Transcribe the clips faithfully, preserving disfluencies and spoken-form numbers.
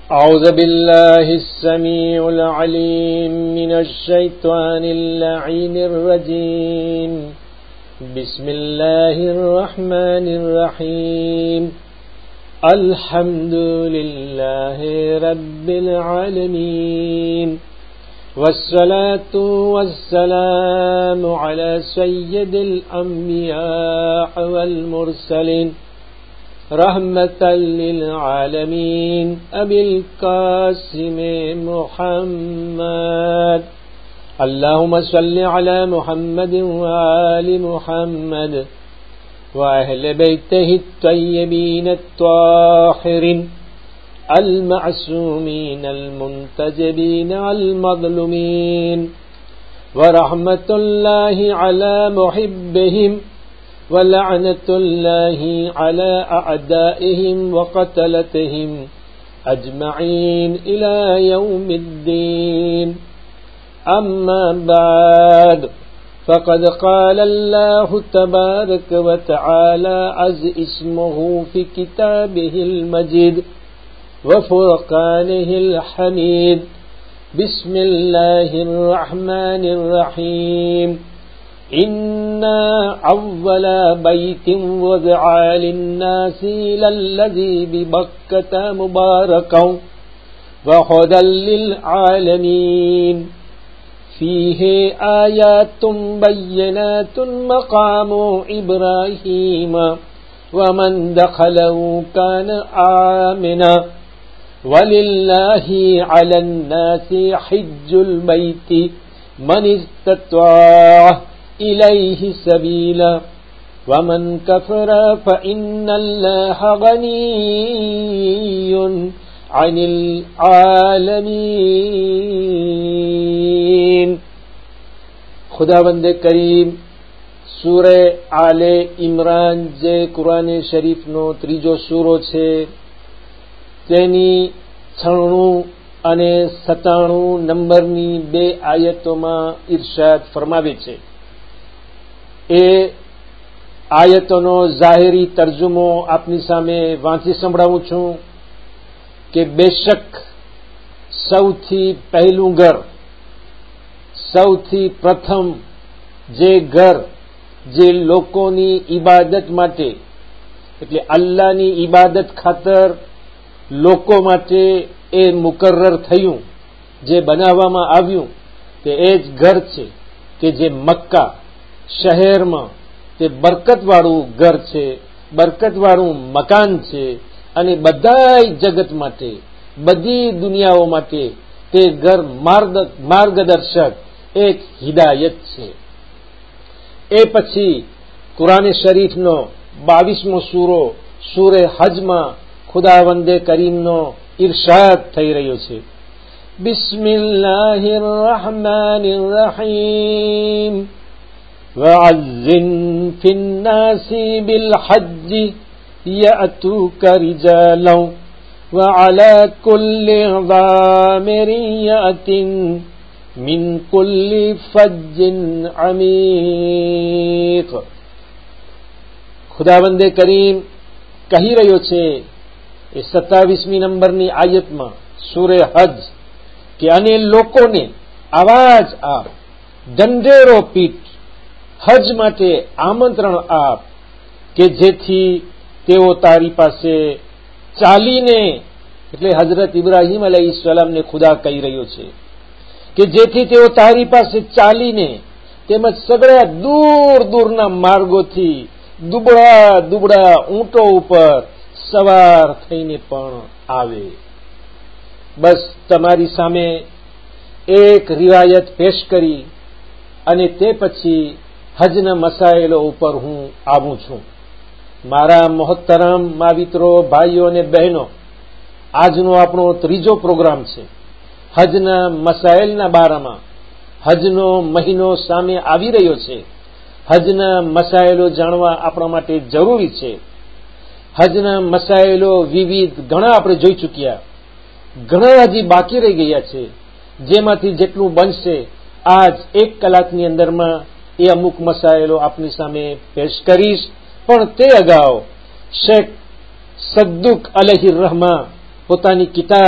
أعوذ بالله السميع العليم من الشيطان اللعين الرجيم بسم الله الرحمن الرحيم الحمد لله رب العالمين والصلاة والسلام على سيد الأنبياء والمرسلين رحمة للعالمين أبي القاسم محمد اللهم صل على محمد وآل محمد وأهل بيته الطيبين الطاهرين المعصومين المنتجبين المظلومين ورحمة الله على محبهم ولعنة الله على أعدائهم وقتلتهم أجمعين إلى يوم الدين أما بعد فقد قال الله تبارك وتعالى عز اسمه في كتابه المجيد وفرقانه الحميد بسم الله الرحمن الرحيم إنا أول بيت وضع للناس للذي ببكة مباركا وهدى للعالمين فيه آيات بينات مقام إبراهيم ومن دخله كان آمنا ولله على الناس حج البيت من استطاع إليه سبيلا ومن كفر فإن الله غني عن العالمين. खुदावंद करीम सूरे आले इमरान जे कुरान शरीफ नो त्रीजो सूरो छे तेनी छाणु અને સત્તાણું નંબરની બે આયતોમાં ઇરશાદ ફરમાવે છે. એ આયતોનો જાહેરી તર્જુમો આપની સામે વાંચી સંભળાવું છું કે બેશક સૌથી પહેલું ઘર, સૌથી પ્રથમ જે ઘર જે લોકોની ઇબાદત માટે એટલે અલ્લાહની ઇબાદત ખાતર લોકો માટે એ મુકર્રર થયું, જે બનાવવામાં આવ્યું તે એ જ ઘર છે કે જે મક્કા શહેરમાં તે બરકતવાળું ઘર છે, બરકતવાળું મકાન છે અને બધાય જગત માટે, બધી દુનિયાઓ માટે તે ઘર માર્ગદર્શક એક હિદાયત છે. એ પછી કુરાન શરીફનો બાવીસમો સૂરો સૂરે હજમાં ખુદાવંદે કરીમનો इरशाद થઈ રહ્યો છે. બિસ્મિલ્લાહિર રહમાનિર રહીમ વઅઝિન ફિન્નાસી બિલહજ્જ યઅતુકા રિજાલન વઅલા કુલ્લિ ધામિરિન યઅતિન મિન કુલ્લિ ફજ્જિન અમીક. ખુદાવંદે કરીમ કહી રહ્યો છે એ સત્તાવીસમી નંબરની આયતમાં સૂરે હજ કે અને લોકોને આવાજ આપ, ઢંઢેરો પીટ, હજ માટે આમંત્રણ આપ કે જેથી તેઓ તારી પાસે ચાલીને, એટલે હઝરત ઇબ્રાહીમ અલૈહિસ્સલામને ખુદા કહી રહ્યો છે કે જેથી તેઓ તારી પાસે ચાલીને તેમજ સગળા દૂર દૂરના માર્ગોથી દુબળા દુબળા ઊંટો ઉપર સવાર થઈને પણ આવે. બસ તમારી સામે એક રિવાયત પેશ કરી અને તે પછી હજના મસાઇલો ઉપર હું આવું છું. મારા મોહતરમ માવિત્રો, ભાઈઓ અને બહેનો, આજનો આપણો ત્રીજો પ્રોગ્રામ છે હજના મસાઇલના બારામાં. હજનો મહિનો સામે આવી રહ્યો છે. હજના મસાઇલો જાણવા આપણા માટે જરૂરી છે. હજના મસાઇલો વિવિધ ઘણા આપણે જોઈ ચૂક્યા, ઘણા હજી બાકી રહી ગયા છે, જેમાંથી જેટલું બનશે આજ એક કલાકની અંદરમાં એ અમુક મસાઇલો આપની સામે પેશ કરીશ. પણ તે અગાઉ શેખ સદ્દુક અલૈહિર રહમા પોતાની કિતાબ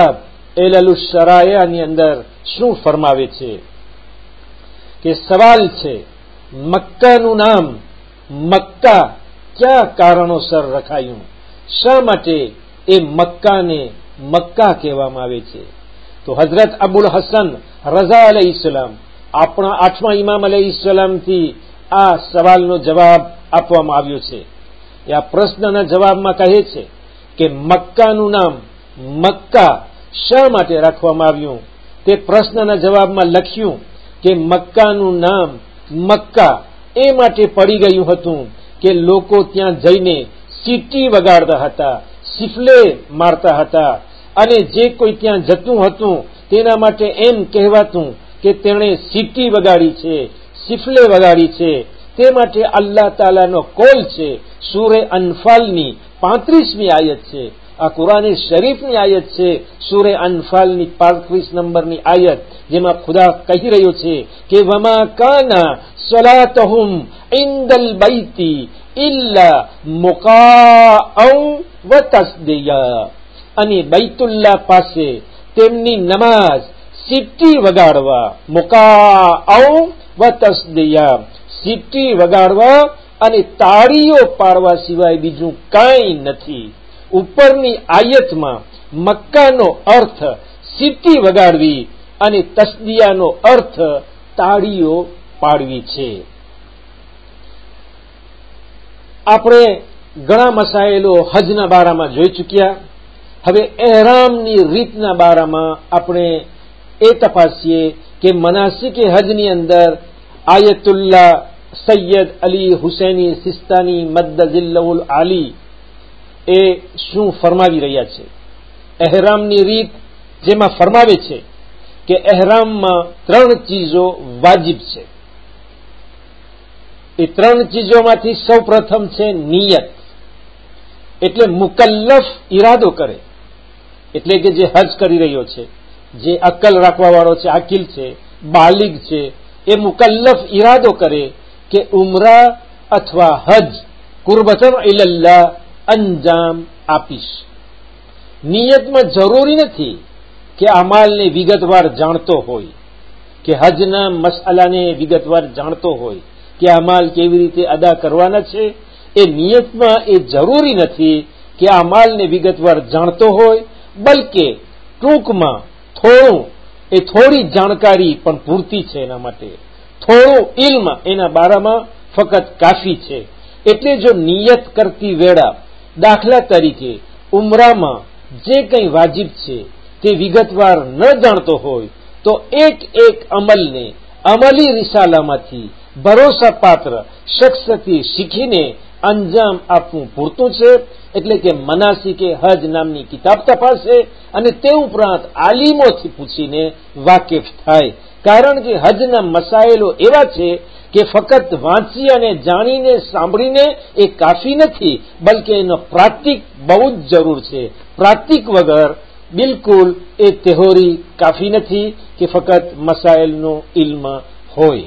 એલલુ શરાયાની અંદર શું ફરમાવે છે કે સવાલ છે, મક્કાનું નામ મક્કા ક્યાં કારણોસર રખાયું? શા માટે એ મક્કાને મક્કા કહેવામાં આવે છે? તો હઝરત અબુલ હસન રઝા અલૈહિસ્સલામ, આપણા આઠમા ઇમામ અલૈહિસ્સલામથી આ સવાલનો જવાબ આપવામાં આવ્યો છે. એ આ પ્રશ્નના જવાબમાં કહે છે કે મક્કાનું નામ મક્કા શા માટે રાખવામાં આવ્યું? તે પ્રશ્નના જવાબમાં લખ્યું કે મક્કાનું નામ મક્કા એ માટે પડી ગયું હતું કે લોકો ત્યાં જઈને સીટી વગાડતા હતા, સિફલે મારતા હતા, અને જે કોઈ ત્યાં જતું હતું તેના માટે એમ કહેવાતું કે તેણે સીટી વગાડી છે, સિફલે વગાડી છે. તે માટે અલ્લાહ તાલાનો કોલ છે. સૂરે અનફાલની પાંત્રીસમી આયત છે. આ કુરાને શરીફની આયત છે, સૂરે અનફાલની પાંત્રીસ નંબરની આયત, જેમાં ખુદા કહી રહ્યો છે કે વમા કાના સલાતહુમ ઇન્દલ બૈતી ઇલ્લા મુકાઅન વ તસ્દિયા. અને બૈતુલ્લાહ પાસે તેમની નમાઝ સીટી વગાડવા, મુકાઅન વ તસ્દિયા, સીટી વગાડવા અને તાળીઓ પાડવા સિવાય બીજું કાંઈ નથી. ઉપરની આયતમાં મક્કાનો અર્થ સીટી વગાડવી અને તસ્દિયાનો અર્થ તાળીઓ પાડવી છે. આપણે ઘણા મસાયેલો હજના બારામાં જોઈ ચૂક્યા. હવે એહરામની રીતના બારામાં આપણે એ તપાસીએ કે મનાસિકે હજની અંદર આયતુલ્લાહ સૈયદ અલી હુસૈની સિસ્તાની મદ્દઝિલ્લહુલ આલી એ શું ફરમાવી રહ્યા છે. એહરામની રીત જેમાં ફરમાવે છે કે એહરામમાં ત્રણ ચીજો વાજિબ છે. એ ત્રણ ચીજોમાંથી સૌ પ્રથમ છે નિયત, એટલે મુકલ્લફ ઈરાદો કરે, એટલે કે જે હજ કરી રહ્યો છે, જે અક્કલ રાખવા વાળો છે, આકિલ છે, બાલિગ છે, એ મુકલ્લફ ઈરાદો કરે કે ઉમરા અથવા હજ કુરબતન ઇલલ્લાહ અંજામ આપીશ. નિયતમાં જરૂરી નથી કે અમાલને વિગતવાર જાણતો હોય, કે હજના મસલાને વિગતવાર જાણતો હોય, કે અમાલ કેવી રીતે અદા કરવાના છે. એ નિયતમાં એ જરૂરી નથી કે અમાલને વિગતવાર જાણતો હોય, બલકે ટૂંકમાં થોડું, એ થોડી જાણકારી પણ પૂરતી છે. એના માટે થોડું ઇલ્મ એના બારામાં ફક્ત કાફી છે. એટલે જો નિયત કરતી વેળા, દાખલા તરીકે ઉમરામાં જે કંઈ વાજિબ છે તે વિગતવાર ન જાણતો હોય, તો એક એક અમલને અમલી રિસાલામાંથી ભરોસાપાત્ર શખ્સથી શીખીને અંજામ આપવું પૂરતું છે. એટલે કે મનાસિકે હજ નામની કિતાબ તપાસે અને તે ઉપરાંત આલિમોથી પૂછીને વાકેફ થાય. કારણ કે હજના મસાયેલો એવા છે કે ફક્ત વાંચી અને જાણીને સાંભળીને એ કાફી નથી, બલકે એનો પ્રાતિક બહુ જ જરૂર છે. પ્રાતિક વગર બિલકુલ એ તેહોરી કાફી નથી કે ફક્ત મસાયેલનો ઇલ્મ હોય.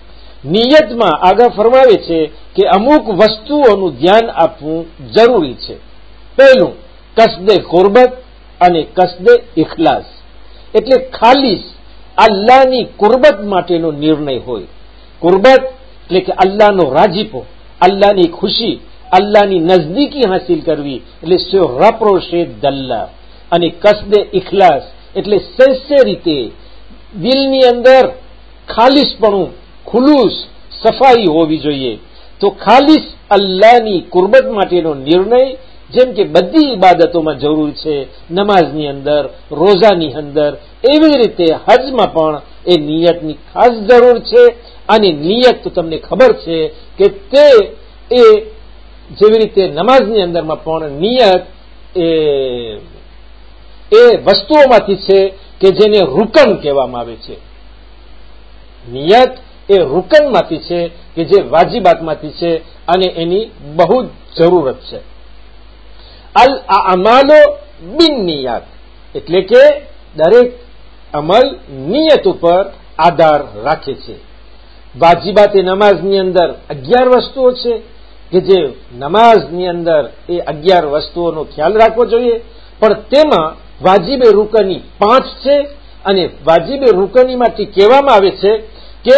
નિયતમાં આગળ ફરમાવે છે કે અમુક વસ્તુઓનું ધ્યાન આપવું જરૂરી છે. પહેલું, કસદે કુરબત અને કસદે ઇખલાસ, એટલે ખાલીસ અલ્લાહની કુરબત માટેનો નિર્ણય હોય. કુરબત એટલે કે અલ્લાહનો રાજીપો, અલ્લાહની ખુશી, અલ્લાહની નજદીકી હાંસિલ કરવી, એટલે સો રપ્રોશે દલ્લા. અને કસદે ઇખલાસ એટલે સિન્સિયરિટી, દિલની અંદર ખાલીસપણું, ખુલૂસ, સફાઈ હોવી જોઈએ. તો ખાલીસ અલ્લાહની કુરબત માટેનો નિર્ણય, જેમ કે બધી ઇબાદતોમાં જરૂર છે, નમાઝની અંદર, રોઝાની અંદર, એવી જ રીતે હજમાં પણ એ નિયતની ખાસ જરૂર છે. અને નિયત તો તમને ખબર છે કે તે એ જેવી રીતે નમાઝની અંદરમાં પણ નિયત એ એ વસ્તુઓમાંથી છે કે જેને રૂકન કહેવામાં આવે છે. નિયત એ રૂકનમાંથી છે કે જે વાજિબાતમાંથી છે અને એની બહુ જ જરૂરત છે. અલ અમાલો બિન નિયત, એટલે કે દરેક અમલ નિયત ઉપર આધાર રાખે છે. વાજિબાત એ નમાઝની અંદર અગિયાર વસ્તુઓ છે કે જે નમાઝની અંદર એ અગિયાર વસ્તુઓનો ખ્યાલ રાખવો જોઈએ, પણ તેમાં વાજીબે રૂકની પાંચ છે અને વાજીબે રૂકનીમાંથી કહેવામાં આવે છે કે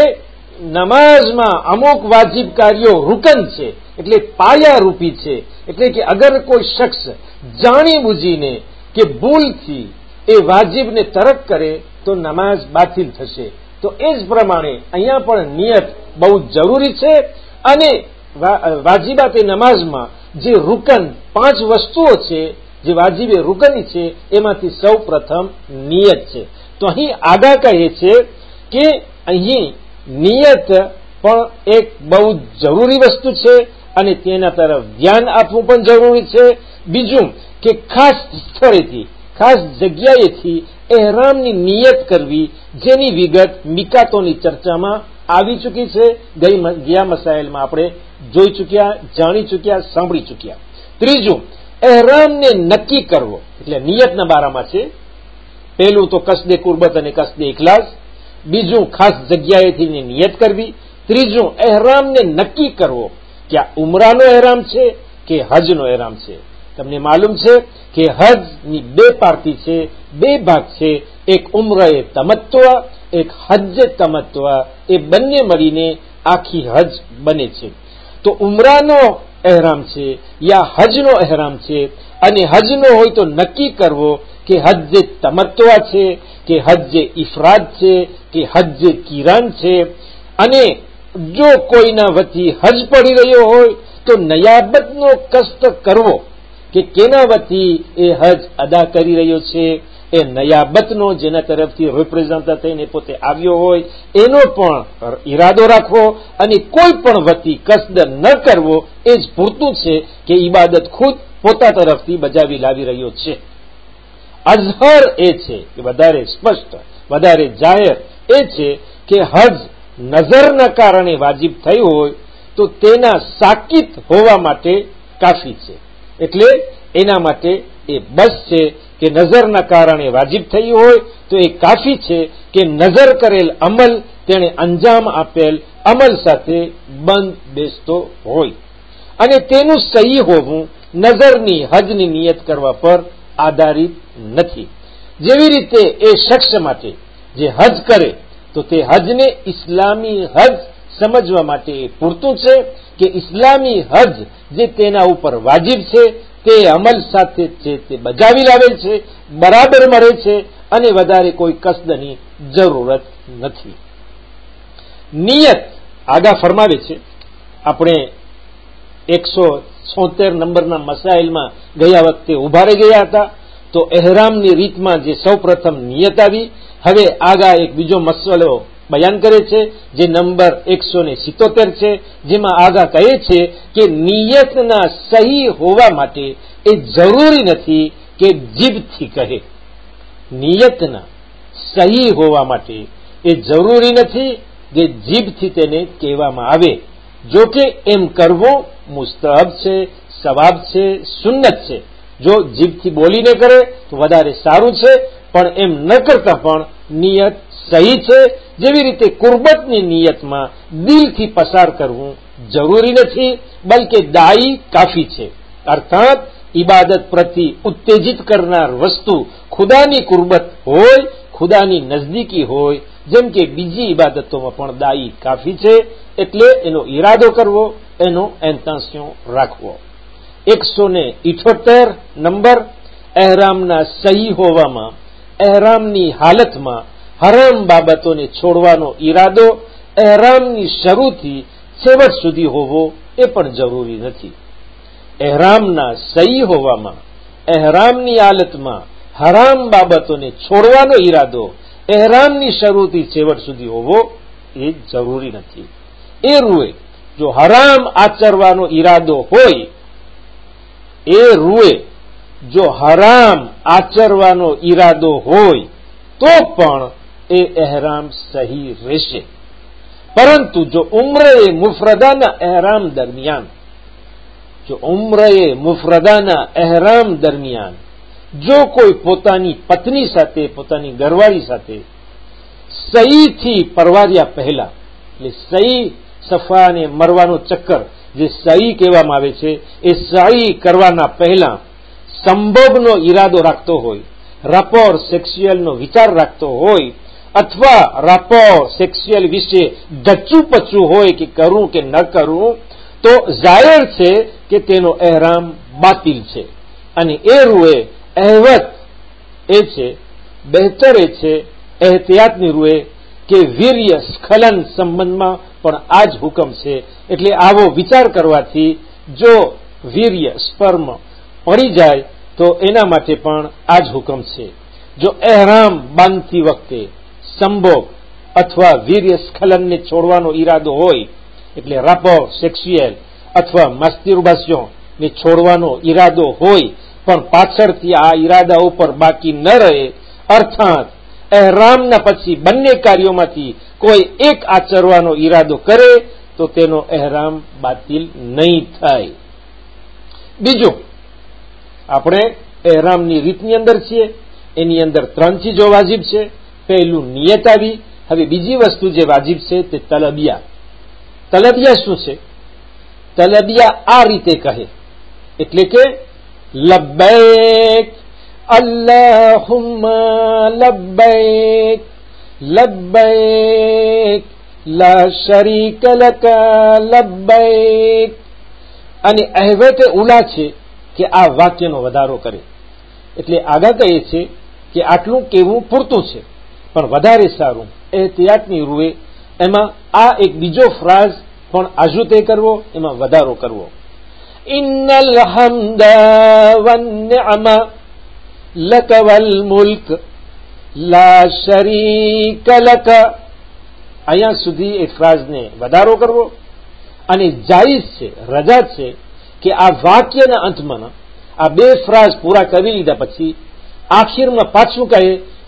નમાઝમાં અમુક વાજીબ કાર્યો રૂકન છે, એટલે પાયારૂપી છે. એટલે કે અગર કોઈ શખ્સ જાણી બુજીને કે ભૂલથી એ વાજીબને તરક કરે તો નમાઝ બાતિલ થશે. તો એ જ પ્રમાણે અહીંયા પણ નિયત બહુ જરૂરી છે. અને વાજીબાતે નમાઝમાં જે રૂકન પાંચ વસ્તુઓ છે, જે વાજીબે રૂકની છે, એમાંથી સૌ પ્રથમ નિયત છે. તો અહીં આગા કહે છે કે અહીં નિયત પણ એક બહુ જરૂરી વસ્તુ છે અને તેના તરફ ધ્યાન આપવું પણ જરૂરી છે. બીજું કે ખાસ સ્થળેથી, ખાસ જગ્યાએથી એહરામની નિયત કરવી, જેની વિગત મિકાતોની ચર્ચામાં આવી ચૂકી છે. ગઈ ગયા મસાઇલમાં આપણે જોઈ ચૂક્યા, જાણી ચૂક્યા, સાંભળી ચૂક્યા. ત્રીજું, એહરામને નક્કી કરવો, એટલે નિયતના બારામાં છે. પહેલું તો કસદે કુરબત અને કસદે ઇખલાસ. બીજું ખાસ જગ્યાએથી નિયત કરવી. ત્રીજું એહરામને નક્કી કરવો કે આ ઉમરાનો એહરામ છે કે હજનો એહરામ છે. તમને માલુમ છે કે હજની બે પાર્ટી છે, બે ભાગ છે. એક ઉમરે તમત્તુઆ, એક હજ્જે તમત્તુઆ. એ બંને મળીને આખી હજ બને છે. તો ઉમરાનો એહરામ છે યા હજનો એહરામ છે, અને હજનો હોય તો નક્કી કરવો કે હજ્જે તમત્તુઆ છે કે હજ્જે ઇફરાદ છે કે હજ્જે કિરાન છે. અને જો કોઈના વતી હજ પડી રહ્યો હોય તો નયાબતનો કષ્ટ કરવો કે કેના વતી એ હજ અદા કરી રહ્યો છે, એ નયાબતનો, જેના તરફથી રિપ્રેઝન્ટ થઈને પોતે આવ્યો હોય, એનો પણ ઈરાદો રાખવો. અને કોઈ પણ વતી કસદ ન કરવો, એ જ પૂરતું છે કે ઈબાદત ખુદ પોતા તરફથી બજાવી લાવી રહ્યો છે. અઝહર એ છે કે વધારે સ્પષ્ટ, વધારે જાહેર એ છે કે હજ નજરના કારણે વાજીબ થઈ હોય તો તેના સાકિત હોવા માટે કાફી છે. એટલે એના માટે એ બસ છે કે નજરના કારણે વાજીબ થઈ હોય તો એ કાફી છે કે નજર કરેલ અમલ તેણે અંજામ આપેલ અમલ સાથે બંધ બેસતો હોય, અને તેનું સહી હોવું નજરની હજની નિયત કરવા પર આધારિત નથી. જેવી રીતે એ શખ્સ માટે જે હજ કરે તો તે હજને ઇસ્લામી હજ સમજવા માટે પૂરતું છે કે ઇસ્લામી હજ જે તેના ઉપર વાજીબ છે તે અમલ સાથે છે તે બજાવી લાવેલ છે, બરાબર મળે છે, અને વધારે કોઈ કસદની જરૂરત નથી. નિયત આગા ફરમાવે છે. આપણે એકસો છોતેર નંબરના મસાઇલમાં ગયા વખતે ઉભા રહી ગયા હતા. તો એહરામની રીતમાં જે સૌ પ્રથમ નિયત આવી, હવે આગા એક બીજો મસલો બયાન કરે છે જે નંબર એકસો ને સિત્તોતેર છે, જેમાં આગા કહે છે કે નિયતના સહી હોવા માટે એ જરૂરી નથી કે જીભથી કહે. નિયતના સહી હોવા માટે એ જરૂરી નથી કે જીભથી તેને કહેવામાં આવે. જો કે એમ કરવું મુસ્તહબ છે, સવાબ છે, સુન્નત છે. જો જીભથી બોલીને કરે તો વધારે સારું છે, પણ એમ ન કરતા પણ નિયત સહી છે. જેવી રીતે કુરબતની નિયતમાં દિલથી પસાર કરવું જરૂરી નથી, બલકે દાઈ કાફી છે. અર્થાત ઇબાદત પ્રતિ ઉત્તેજિત કરનાર વસ્તુ ખુદાની કુરબત હોય, ખુદાની નજદીકી હોય, જેમ કે બીજી ઇબાદતોમાં પણ દાઈ કાફી છે. એટલે એનો ઈરાદો કરવો, એનો ઇન્ટેન્શન રાખવો. એકસો ને ઇઠોતેર નંબર, એહરામના સહી હોવામાં એહરામની હાલતમાં હરામ બાબતોને છોડવાનો ઈરાદો એહરામની શરૂથી છેવટ સુધી હોવો એ પણ જરૂરી નથી. એહરામના સહી હોવામાં એહરામની હાલતમાં હરામ બાબતોને છોડવાનો ઈરાદો એહરામની શરૂથી છેવટ સુધી હોવો એ જરૂરી નથી. એ રૂએ જો હરામ આચરવાનો ઈરાદો હોય, એ રૂએ જો હરામ આચરવાનો ઈરાદો હોય તો પણ એ એહરામ સહી રહેશે. પરંતુ જો ઉમ્રે મુફરદાના એહરામ દરમિયાન જો ઉમ્રે મુફરદાના એહરામ દરમિયાન જો કોઈ પોતાની પત્ની સાથે, પોતાની ઘરવાળી સાથે સહીથી પરવાર્યા પહેલા, એટલે સહી સફા અને મરવાનો ચક્કર જે સહી કહેવામાં આવે છે, એ સહી કરવાના પહેલા સંભોગનો ઈરાદો રાખતો હોય, રાપોર સેક્સ્યુઅલનો વિચાર રાખતો હોય અથવા રાપોર સેક્સ્યુઅલ વિશે ગચ્ચું પચ્ચું હોય કે કરું કે ન કરું, તો જાહેર છે કે તેનો એહરામ બાતિલ છે. અને એ રૂએ અહેવત એ છે, બહેતર એ છે, એહતિયાતની રૂએ કે વીર્ય સ્ખલન સંબંધમાં પણ આ જ હુકમ છે. એટલે આવો વિચાર કરવાથી જો વીર્ય સ્પર્મ પડી જાય તો એના માટે પણ આ જ હુકમ છે. જો એહરામ બાંધતી વખતે સંભોગ અથવા વીર્ય સ્ખલનને છોડવાનો ઈરાદો હોય, એટલે રાપો સેક્સ્યુઅલ અથવા માસ્ટરબેશન ને છોડવાનો ઈરાદો હોય, પણ પાછળથી આ ઈરાદા ઉપર બાકી ન રહે, અર્થાત એહરામના પછી બંને કાર્યોમાંથી કોઈ એક આચરવાનો ઈરાદો કરે તો તેનો એહરામ બાતિલ નહીં થાય. બીજું, આપણે એહરામની રીતની અંદર છીએ, એની અંદર ત્રણ ચીજો વાજિબ છે. પહેલું નિયત આવી. હવે બીજી વસ્તુ જે વાજિબ છે તે તલબિયા. તલબિયા શું છે? તલબિયા આ રીતે કહે, એટલે કે લબ્બૈક અલ્લાહુમ્મા લબ્બૈક લબ્બૈક લા શરીક લક લબ્બૈક. અને અહેવતે ઉલા છે કે આ વાક્યનો વધારો કરે. એટલે આગળ કહે છે કે આટલું કેવું પૂરતું છે, પણ વધારે સારું એહતિયાતની રૂએ એમાં આ એક બીજો ફ્રાઝ પણ આજુતે કરવો, એમાં વધારો કરવો. ઇન્નલ હમ્દા વન નિઅમા લક વલ મુલ્ક લા શરીક લક. અહીંયા સુધી એ ફ્રાઝને વધારો કરવો. અને જાયઝ છે, રજા છે કે આ વાક્યના અંતમાં આ બે ફ્રાઝ પૂરા કરી લીધા પછી આખીરમાં પાછું કહે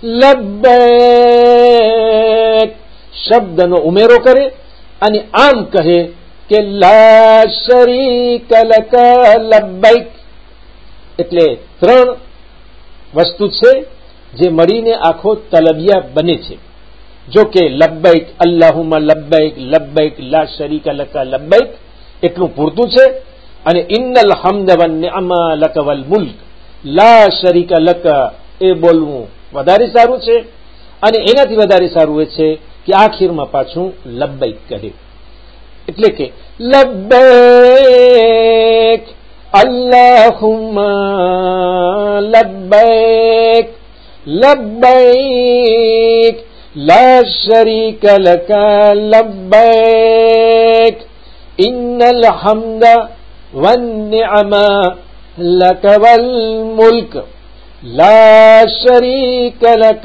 લબ્બૈક શબ્દનો ઉમેરો કરે અને આમ કહે કે લા શરીક લક લબ્બૈક. એટલે ત્રણ વસ્તુ છે જે મળીને આખો તલબિયા બને છે. જો કે લબ્બૈક અલ્લાહુમ્મા લબ્બૈક લબ્બૈક લા શરીક લક લબ્બૈક એટલું પૂરતું છે. અને ઇન્નલ હમ્દ વન નિઅમા લક વલ મુલ્ક લા શરીક લક એ બોલવું વધારે સારું છે. અને એનાથી વધારે સારું એ છે કે આખીરમાં પાછું લબ્બૈક કહે. એટલે કે લબ્બૈક અલ્લાહુમ્મા લબ્બૈક લબ્બૈક લા શરીક લક લબ્બૈક ઇન્નલ હમ્દ વન નિઅમા લક વલ મુલ્ક લા શરીક લક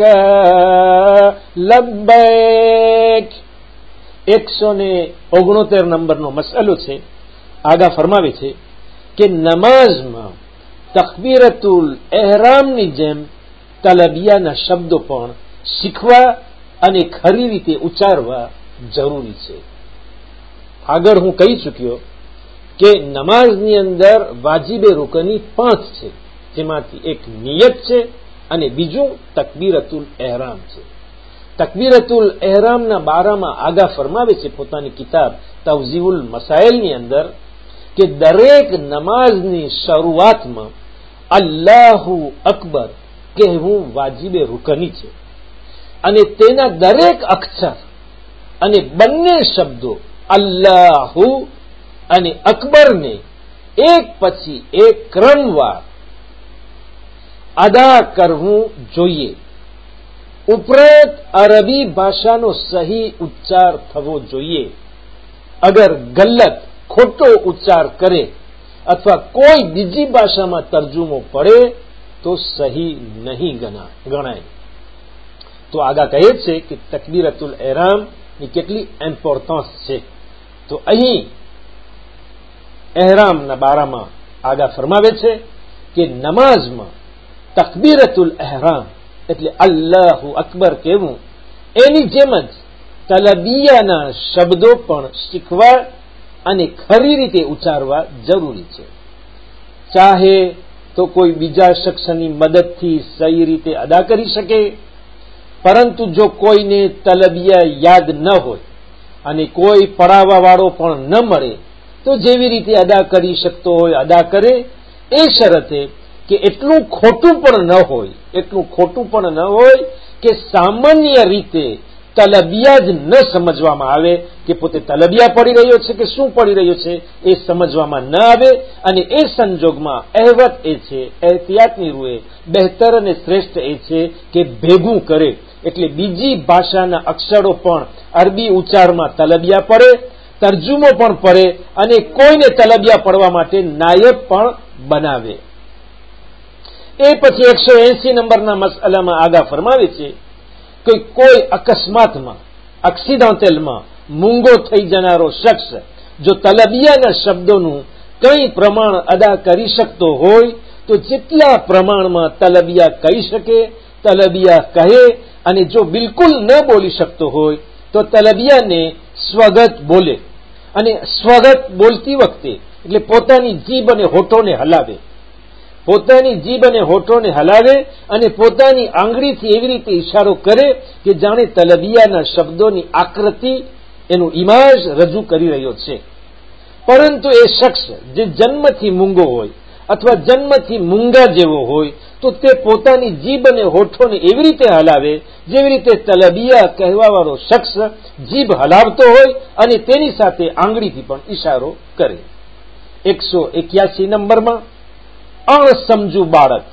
લબ્બૈક. એકસો ને ઓગણોતેર નંબરનો મસલો છે. આગા ફરમાવે છે કે નમાઝમાં તકબીરતુલ એહરામની જેમ તલબિયાના શબ્દો પણ શીખવા અને ખરી રીતે ઉચ્ચારવા જરૂરી છે. આગળ હું કહી ચૂક્યો કે નમાઝની અંદર વાજિબે રૂકની પાંચ છે, જેમાંથી એક નિયત છે અને બીજું તકબીરતુલ એહરામ છે. તકબીરતુલ એહરામના બારામાં આગા ફરમાવે છે પોતાની કિતાબ તવઝીઉલ મસાઇલની અંદર કે દરેક નમાઝની શરૂઆતમાં અલ્લાહુ અકબર કહેવું વાજિબે રૂકની છે. અને તેના દરેક અક્ષર અને બંને શબ્દો અલ્લાહુ અને અકબરને એક પછી એક ક્રમવાર અદા કરવું જોઈએ. ઉપરાંત અરબી ભાષાનો સહી ઉચ્ચાર થવો જોઈએ. અગર ગલત ખોટો ઉચ્ચાર કરે અથવા કોઈ બીજી ભાષામાં તર્જુમો પડે તો સહી નહીં ગણાય. તો આગા કહે છે કે તકબીરતુલ એહરામની કેટલી ઇમ્પોર્ટન્સ છે. તો અહીં એહરામના બારામાં આગા ફરમાવે છે કે નમાઝમાં તકબીરતુલ એહરામ એટલે અલ્લાહુ અકબર કહેવું એની જેમ જ તલબિયાના શબ્દો પણ શીખવા અને ખરી રીતે ઉચ્ચારવા જરૂરી છે. ચાહે તો કોઈ બીજા શખ્સની મદદથી સહી રીતે અદા કરી શકે, પરંતુ જો કોઈને તલબિયા યાદ ન હોય અને કોઈ પડાવવા વાળો પણ ન મળે તો જેવી રીતે અદા કરી શકતો હોય અદા કરે, એ શરતે કે એટલું ખોટું પણ ન હોય, એટલું ખોટું પણ ન હોય કે સામાન્ય રીતે તલબિયા જ ન સમજવામાં આવે કે પોતે તલબિયા પડી રહ્યો છે કે શું પડી રહ્યો છે એ સમજવામાં ન આવે. અને એ સંજોગમાં અહેવત એ છે, એહતિયાતની રૂએ બહેતર અને શ્રેષ્ઠ એ છે કે ભેગું કરે, એટલે બીજી ભાષાના અક્ષરો પણ અરબી ઉચ્ચારમાં તલબિયા પડે, તર્જુમો પણ પડે અને કોઈને તલબિયા પડવા માટે નાયબ પણ બનાવે. એ પછી એકસો એસી નંબરના મસલામાં આગા ફરમાવે છે કે કોઈ અકસ્માતમાં, એક્સિડન્ટલમાં મૂંગો થઈ જનારો શખ્સ જો તલબિયાના શબ્દોનું કંઈ પ્રમાણ અદા કરી શકતો હોય તો જેટલા પ્રમાણમાં તલબિયા કહી શકે તલબિયા કહે, અને જો બિલકુલ ન બોલી શકતો હોય તો તલબિયાને સ્વગત બોલે. અને સ્વગત બોલતી વખતે એટલે પોતાની જીભ અને હોઠોને હલાવે, પોતાની જીભ અને હોઠોને હલાવે અને પોતાની આંગળીથી એવી રીતે ઇશારો કરે કે જાણે તલબિયાના શબ્દોની આકૃતિ, એનું ઇમાજ રજૂ કરી રહ્યો છે. પરંતુ એ શખ્સ જે જન્મથી મૂંગો હોય અથવા જન્મથી મૂંગા જેવો હોય તો તે પોતાની જીભ અને હોઠોને એવી રીતે હલાવે જેવી રીતે તલબિયા કહેવાવાળો શખ્સ જીભ હલાવતો હોય અને તેની સાથે આંગળીથી પણ ઇશારો કરે. એકસો એક્યાસી નંબરમાં અણસમજુ બાળક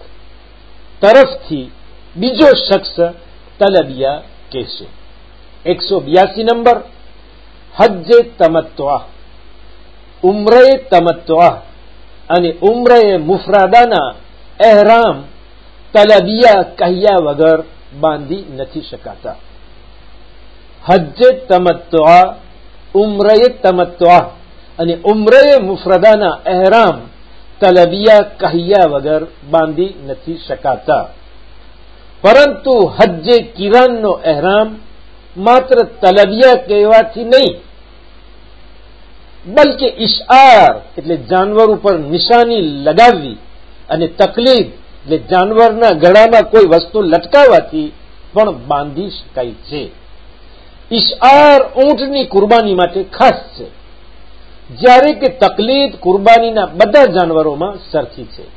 તરફથી બીજો શખ્સ તલબિયા કહેશે. એકસો બ્યાસી નંબર હજ્જે તમત્તુઆ, ઉમ્રે તમત્તુઆ અને ઉમ્રે મુફરાદાના એહરામ તલબિયા કહ્યા વગર બાંધી નથી શકાતા. હજ્જે તમત્તુઆ, ઉમ્રે તમત્તુઆ અને ઉમ્રે મુફરદાના એહરામ તલબિયા કહ્યા વગર બાંધી નથી શકાતા. પરંતુ હજ્જે કિરાનનો એહરામ માત્ર તલબિયા કહેવાથી નહીં, બલકે ઇશાર એટલે જાનવર ઉપર નિશાની લગાવવી અને તકલીફ એટલે જાનવરના ગળામાં કોઈ વસ્તુ લટકાવવાથી પણ બાંધી શકાય છે. ઇશાર ઊંટની કુરબાની માટે ખાસ છે, જ્યારે કે તકલીદ કુરબાનીના બધા જાનવરોમાં સરખી છે.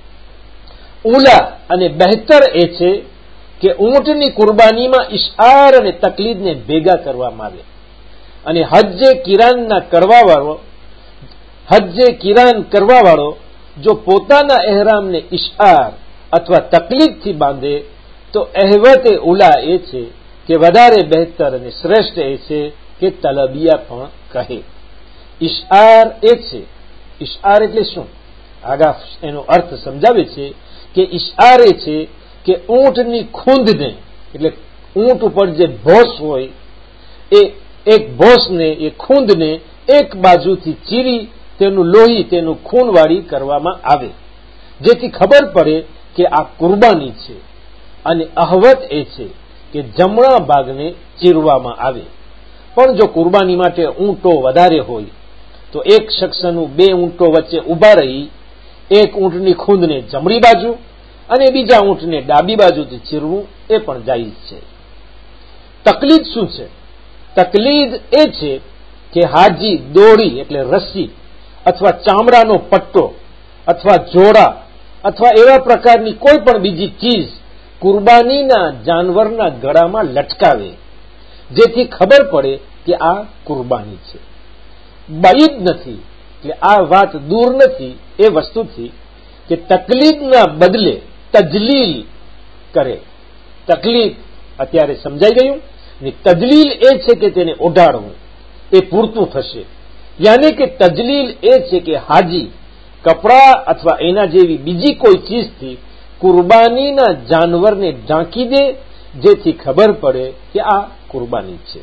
ઉલા અને બહેતર એ છે કે ઊંટની કુરબાનીમાં ઇશાર અને તકલીદને ભેગા કરવામાં આવે. અને હજ્જે કિરાનના કરવાવાળો હજ્જે કિરાન કરવાવાળો જો પોતાના એહરામને ઇશાર અથવા તકલીદથી બાંધે તો અહેવતે ઉલા એ છે કે વધારે બહેતર અને શ્રેષ્ઠ એ છે કે તલબિયા પણ કહે. ઇશાર એ છે, ઇશાર એટલે શું? આગા એનો અર્થ સમજાવે છે કે ઇશાર એ છે કે ઊંટની ખૂંદને એટલે ઊંટ ઉપર જે ભોસ હોય એ એક ભોસને, એ ખૂંદને એક બાજુથી ચીરી તેનું લોહી, તેનું ખૂનવાળી કરવામાં આવે, જેથી ખબર પડે કે આ કુરબાની છે. અને અહવત એ છે કે જમણા ભાગને ચીરવામાં આવે. પણ જો કુરબાની માટે ઊંટો વધારે હોય તો એક શખ્સનું બે ઊંટો વચ્ચે ઉભા રહી એક ઊંટની ખૂંદને જમણી બાજુ અને બીજા ઊંટને ડાબી બાજુથી ચીરવું એ પણ જાયઝ છે. તકલીદ શું છે? તકલીદ એ છે કે હાજી દોરી એટલે રસ્સી અથવા ચામડાનો પટ્ટો અથવા જોડા અથવા એવા પ્રકારની કોઈ પણ બીજી ચીજ કુરબાનીના જાનવરના ગળામાં લટકાવે, જેથી ખબર પડે કે આ કુરબાની છે. બાઈદ નથી એટલે આ વાત દૂર નથી એ વસ્તુથી કે તકલીદના બદલે તજલીલ કરે. તકલીદ અત્યારે સમજાઈ ગયું ને તજલીલ એ છે કે તેને ઓઢાડવું, એ પૂરતું થશે. યાની કે તજલીલ એ છે કે હાજી કપડા અથવા એના જેવી બીજી કોઈ ચીજથી કુરબાનીના જાનવરને ઢાંકી દે, જેથી ખબર પડે કે આ કુરબાની છે.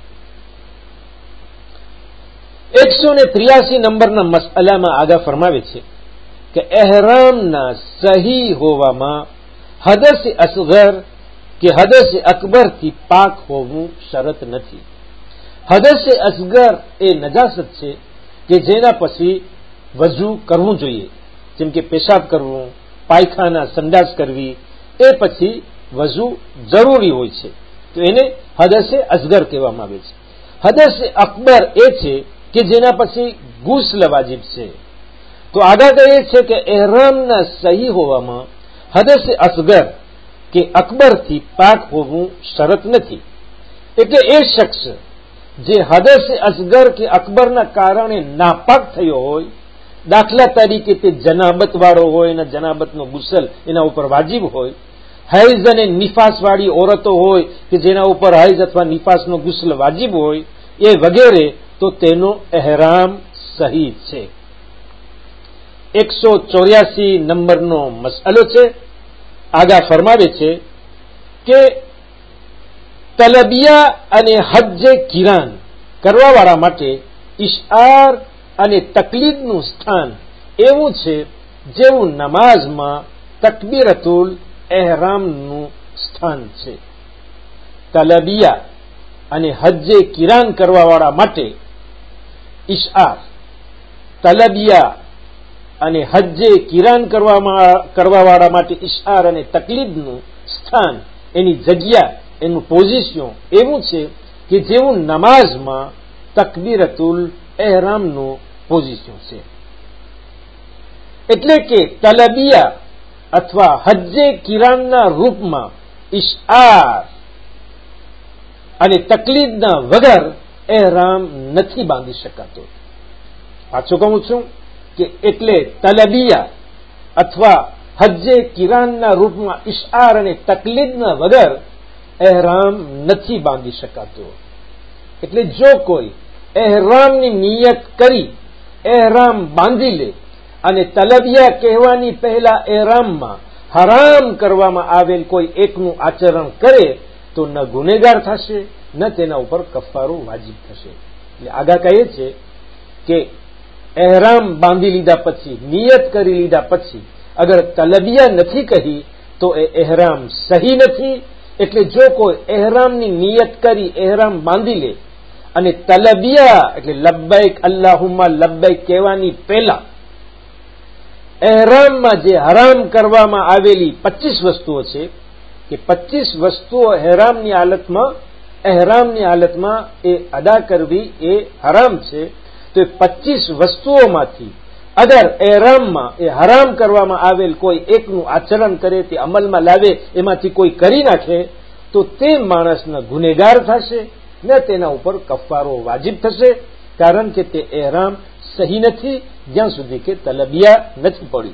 એકસો ને ત્રિયાસી નંબરના મસલામાં આગા ફરમાવે છે કે એહરામના સહી હોવામાં હદસ અસગર કે હદસ અકબરથી પાક હોવું શરત નથી. હદસ અસગર એ નજાસત છે કે જેના પછી વજુ કરવું જોઈએ, જેમ કે પેશાબ કરવું, પાયખાના સંડાસ કરવી, એ પછી વજુ જરૂરી હોય છે, તો એને હદસે અસગર કહેવામાં આવે છે. હદસે અકબર એ છે કે જેના પછી ગુસ્લ વાજિબ છે. તો આગળ કહે છે કે એહરામના સહી હોવામાં હદસે અસગર કે અકબરથી પાક હોવું શરત નથી. એટલે એ શખ્સ જે હદસે અસગર કે અકબરના કારણે નાપાક થયો હોય, દાખલા તરીકે તે જનાબત વાળો હોય અને જનાબતનો ગુસલ એના ઉપર વાજિબ હોય, હૈઝ અને નિફાસ વાળી ઓરતો હોય કે જેના ઉપર હૈઝ અથવા નિફાસનો ગુસલ વાજિબ હોય, એ વગેરે, તો તેનો એહરામ સહી છે. એકસો ચોર્યાસી નંબરનો મસઅલો છે. આગા ફરમાવે છે કે તલબિયા અને હજ્જે કિરાન કરવાવાળા માટે ઇશઆર અને તકલીદનું સ્થાન એવું છે જેવું નમાઝમાં તકબીરતુલ એહરામનું સ્થાન છે. તલબિયા અને હજ્જે કિરાન કરવાવાળા માટે ઇશઆર, તલબિયા અને હજ્જે કિરાન કરવાવાળા માટે ઇશઆર અને તકલીદનું સ્થાન, એની જગ્યા, એનું પોઝિશન એવું છે કે જેવું નમાઝમાં તકબીરતુલ એહરામનું પોઝિશન છે. એટલે કે તલબિયા અથવા હજ્જે કિરાનના રૂપમાં ઇશઆર અને તકલીદના વગર એહરામ નથી બાંધી શકાતો. પાછું કહું છું કે એટલે તલબિયા અથવા હજ્જે કિરાનના રૂપમાં ઇશઆર અને તકલીદના વગર એહરામ નથી બાંધી શકાતો. એટલે જો કોઈ એહરામની નિયત કરી એહરામ બાંધી લે અને તલબિયા કહેવાની પહેલા એહરામમાં હરામ કરવામાં આવેલ કોઈ એકનું આચરણ કરે તો ન ગુનેગાર થશે, ન તેના ઉપર કફારો વાજિબ થશે. એટલે આગા કહે છે કે એહરામ બાંધી લીધા પછી, નિયત કરી લીધા પછી અગર તલબિયા નથી કહી તો એ એહરામ સહી નથી. એટલે જો કોઈ એહરામની નિયત કરી એહરામ બાંધી લે અને તલબિયા એટલે લબ્બૈક અલ્લાહુમ્મા લબ્બૈક કહેવાની પહેલા એહરામમાં જે હરામ કરવામાં આવેલી પચીસ વસ્તુઓ છે કે પચીસ વસ્તુઓ એહરામની હાલતમાં એહરામની હાલતમાં એ અદા કરવી એ હરામ છે. તો એ પચીસ વસ્તુઓમાંથી અગર એહરામમાં એ હરામ કરવામાં આવેલ કોઈ એકનું આચરણ કરે, તે અમલમાં લાવે, એમાંથી કોઈ કરી નાખે તો તે માણસના ગુનેગાર થશે, ને તેના ઉપર કફારો વાજિબ થશે. કારણ કે તે એહરામ સહી નથી જ્યાં સુધી કે તલબિયા નથી પડી.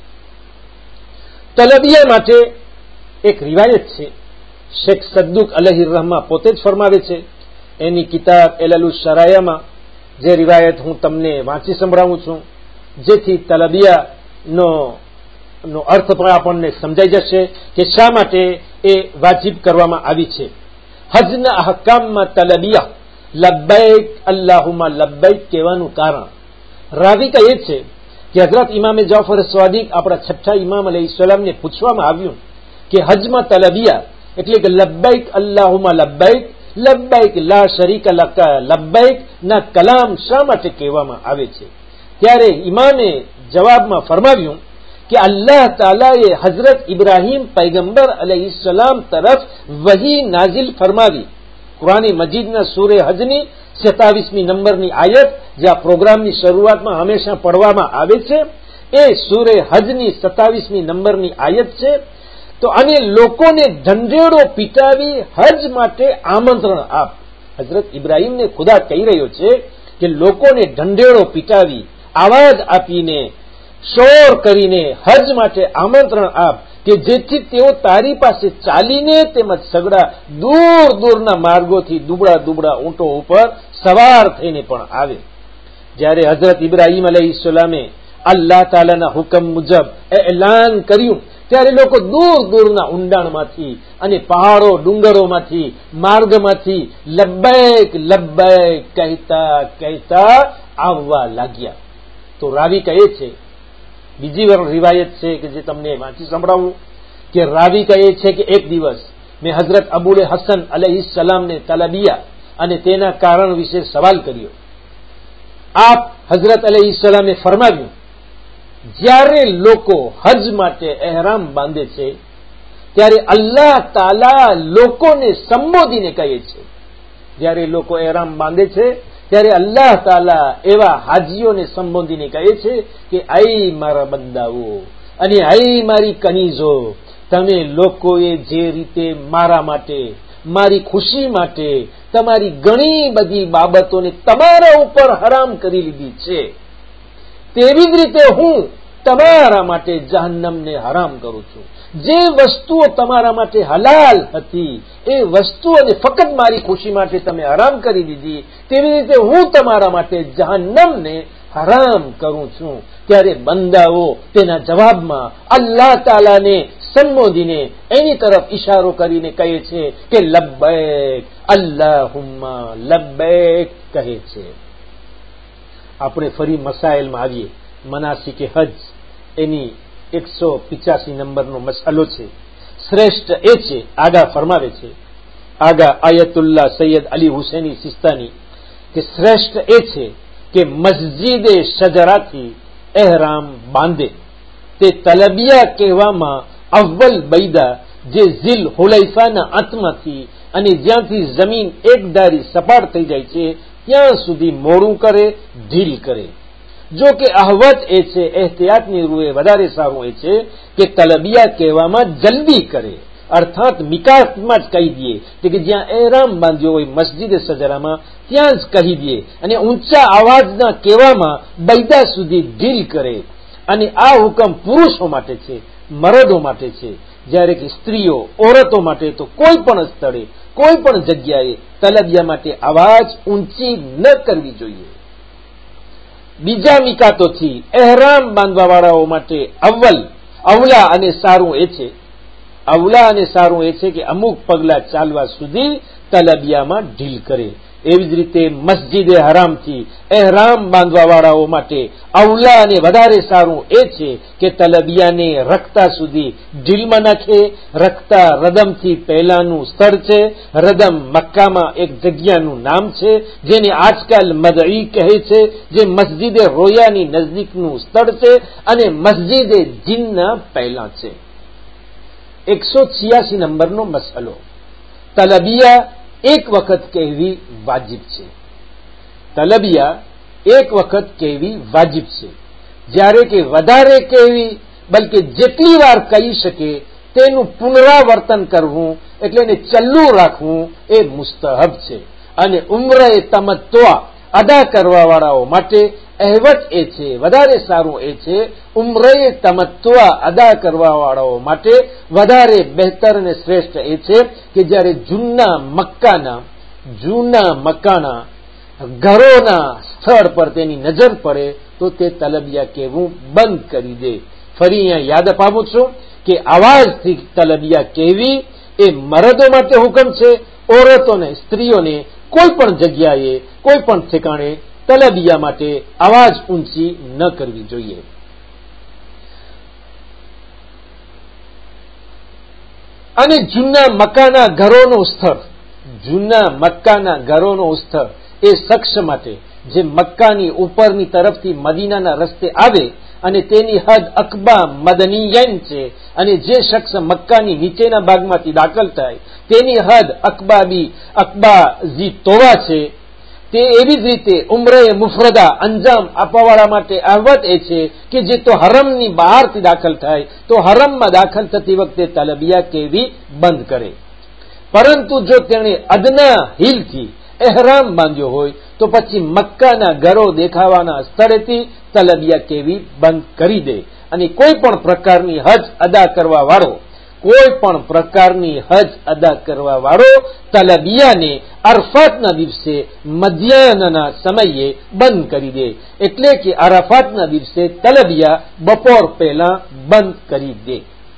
તલબિયા માટે એક રિવાયત છે, શેખ સદ્દુક અલૈહિ રહમા પોતે જ ફરમાવે છે એની કિતાબ એલલુ શરાયામાં, જે રિવાયત હું તમને વાંચી સંભળાવું છું, જેથી તલબિયા નો નો અર્થ પણ આપણને સમજાઈ જશે કે શા માટે એ વાજિબ કરવામાં આવી છે. હજના અહકામમાં તલબિયા લબ્બૈક અલ્લાહુમ્મા લબ્બૈક કહેવાનું કારણ રાવી કહે છે કે હઝરત ઇમામે જાફર સ્વાદિક આપણા છઠ્ઠા ઇમામ અલૈહિસ્સલામને પૂછવામાં આવ્યું કે હજમાં તલબિયા એટલે કે લબ્બૈક અલ્લાહુમ્મા લબ્બૈક, લબ્બૈક લા શરીકા લકા લબ્બૈક ના કલામ શા માટે કહેવામાં આવે છે? ત્યારે ઇમામે જવાબમાં ફરમાવ્યું કે અલ્લાહ તાલાએ હઝરત ઇબ્રાહીમ પૈગંબર અલૈહિસ્સલામ તરફ વહી નાઝિલ ફરમાવી. કુરાન મજીદના સૂરે હજની સત્તાવીસમી નંબરની આયત, જે આ પ્રોગ્રામની શરૂઆતમાં હંમેશા પડવામાં આવે છે, એ સૂરે હજની સત્તાવીસમી નંબરની આયત છે. તો અને લોકોને ઢંઢેરો પીટાવી હજ માટે આમંત્રણ આપ. હઝરત ઇબ્રાહીમને ખુદા કહી રહ્યો છે કે લોકોને ઢંઢેરો પીટાવી, આવાજ આપીને, શોર કરીને હજ માટે આમંત્રણ આપ કે જેથી તેઓ તારી પાસે ચાલીને તેમજ સગડા દૂર દૂરના માર્ગોથી દુબળા દુબળા ઊંટો ઉપર સવાર થઈને પણ આવે. જ્યારે હઝરત ઇબ્રાહીમ અલૈહિસ્સલામે અલ્લાહ તાલાના હુકમ મુજબ એલાન કર્યું ત્યારે લોકો દૂર દૂરના ઊંડાણમાંથી અને પહાડો ડુંગરોમાંથી માર્ગમાંથી લબ્બૈક લબ્બૈક કહેતા કહેતા આવવા લાગ્યા. તો રાવી કહે છે, બીજી વાર રિવાયત છે કે જે તમને વાંચી સંભળાવું, કે રાવી કહે છે કે એક દિવસ મેં હઝરત અબુલ હસન અલૈહિસ્સલામને તલબિયા અને તેના કારણ વિશે સવાલ કર્યો. આપ હઝરત અલૈહિસ્સલામે ફરમાવ્યું, જ્યારે લોકો હજ માટે એહરામ બાંધે છે ત્યારે અલ્લાહ તાલા લોકોને સંબોધીને કહે છે. જ્યારે લોકો એહરામ બાંધે છે ત્યારે અલ્લાહ તાલા એવા હાજીઓને સંબોધીને કહે છે કે આઈ મારા બંદાઓ અને આઈ મારી કનીઝો, તમે લોકોએ જે રીતે મારા માટે, મારી ખુશી માટે તમારી ઘણી બધી બાબતોને તમારા ઉપર હરામ કરી લીધી છે, તેવી જ રીતે હું તમારા માટે જહન્નમને હરામ કરું છું. જે વસ્તુઓ તમારા માટે હલાલ હતી એ વસ્તુઓને ફક્ત મારી ખુશી માટે તમે હરામ કરી દીધી, તેવી રીતે હું તમારા માટે જહન્નમને હરામ કરું છું. ત્યારે બંદાઓ તેના જવાબમાં અલ્લાહ તાલાને સંબોધીને એની તરફ ઇશારો કરીને કહે છે કે લબ્બૈક અલ્લાહુમ્મા લબ્બૈક કહે છે. આપણે ફરી મસાઇલમાં આવીએ. મનાસિકે હજ એની એકસો પિચાસી નંબરનો મસલો છે. શ્રેષ્ઠ એ છે, આગા ફરમાવે છે આગા આયતુલ્લાહ સૈયદ અલી હુસૈની સિસ્તાની કે શ્રેષ્ઠ એ છે કે મસ્જિદે શજરાથી એહરામ બાંધે. તે તલબિયા કહેવામાં અવ્વલ બૈદા જે ઝિલ હુલૈફાના અંતમાંથી અને જ્યાંથી જમીન એકધારી સપાટ થઈ જાય છે ત્યાં સુધી મોડું કરે, ઢીલ કરે. જો કે અહવત એ છે, એહતિયાતની રૂએ વધારે સારું એ છે કે તલબિયા કહેવામાં જલ્દી કરે, અર્થાત મિકાતમાં જ કહી દે કે જ્યાં એહરામ બાંધ્યો હોય મસ્જિદ સજરામાં ત્યાં જ કહી દે, અને ઊંચા અવાજના કહેવામાં બૈદા સુધી ઢીલ કરે. અને આ હુકમ પુરુષો માટે છે, મરદો માટે છે, જ્યારે કે સ્ત્રીઓ, ઓરતો માટે તો કોઈ પણ સ્થળે, કોઈ પણ જગ્યાએ તલબિયા માટે અવાજ ઊંચી ન કરવી જોઈએ. બીજા મિકાતોથી એહરામ બાંધવા વાળાઓ માટે અવ્વલ અવલા અને સારું એ છે અવલા અને સારું એ છે કે અમુક પગલા ચાલવા સુધી તલબિયામાં ઢીલ કરે. એવી જ રીતે મસ્જિદે હરામથી એહરામ બાંધવા વાળાઓ માટે અવલા અને વધારે સારું એ છે કે તલબિયાને રખતા સુધી ઢીલમાં નાખે. રખતા રદમથી પહેલાનું સ્થળ છે. રદમ મક્કામાં એક જગ્યાનું નામ છે જેને આજકાલ મદઈ કહે છે, જે મસ્જિદે રોયાની નજદીકનું સ્થળ છે અને મસ્જિદે જીન્ના પહેલા છે. એકસો છિયાસી નંબરનો મસલો. તલબિયા એક વખત કહેવી વાજિબ છે. તલબિયા એક વખત કહેવી વાજિબ છે, જ્યારે કે વધારે કહેવી, બલકે જેટલી વાર કહી શકે તેનું પુનરાવર્તન કરવું, એટલે એને ચાલુ રાખવું એ મુસ્તહબ છે. અને ઉમ્રએ તમત્તુઆ અદા કરવા વાળાઓ માટે અહેવત એ છે, વધારે સારું એ છે, ઉમ્રએ તમત્તુઆ અદા કરવા વાળાઓ માટે વધારે બહેતર અને શ્રેષ્ઠ એ છે કે જ્યારે જૂના મક્કાના જૂના મક્કાના ઘરોના સ્થળ પર તેની નજર પડે તો તે તલબિયા કહેવું બંધ કરી દે. ફરી અહીંયા યાદ અપાવું છું કે અવાજથી તલબિયા કહેવી એ મરદો માટે હુકમ છે. ઓરતોને, સ્ત્રીઓને કોઈ પણ જગ્યાએ, કોઈ પણ ઠેકાણે તલબિયા માટે અવાજ ઊંચી ન કરવી જોઈએ. અને જૂના મક્કાના ઘરોનું સ્થળ, જૂના મક્કાના ઘરોનું સ્થળ એ શખ્સ માટે જે મક્કાની ઉપરની તરફથી મદીનાના રસ્તે આવે અને તેની હદ અકબા મદનીયન છે, અને જે શખ્સ મક્કાની નીચેના ભાગમાંથી દાખલ થાય તેની હદ અકબાબી અકબા ઝી તોવા છે. તે એવી જ રીતે ઉમ્રે મુફરદા અંજામ આપવાવાળા માટે અહવત એ છે કે જે તો હરમની બહારથી દાખલ થાય તો હરમમાં દાખલ થતી વખતે તલબિયા કહેવી બંધ કરે. પરંતુ જો તેણે અદના હિલથી એહરામ બાંધ્યો હોય તો પછી મક્કાના ઘરો દેખાવાના સ્થળેથી તલબિયા કહેવી બંધ કરી દે. અને કોઈ પણ પ્રકારની હજ અદા કરવા વાળો કોઈ પણ પ્રકારની હજ અદા કરવા વાળો તલબિયાને અરફાતના દિવસે મધ્યાહનના સમયે બંધ કરી દે. એટલે કે અરફાતના દિવસે તલબિયા બપોર પહેલા બંધ કરી દે.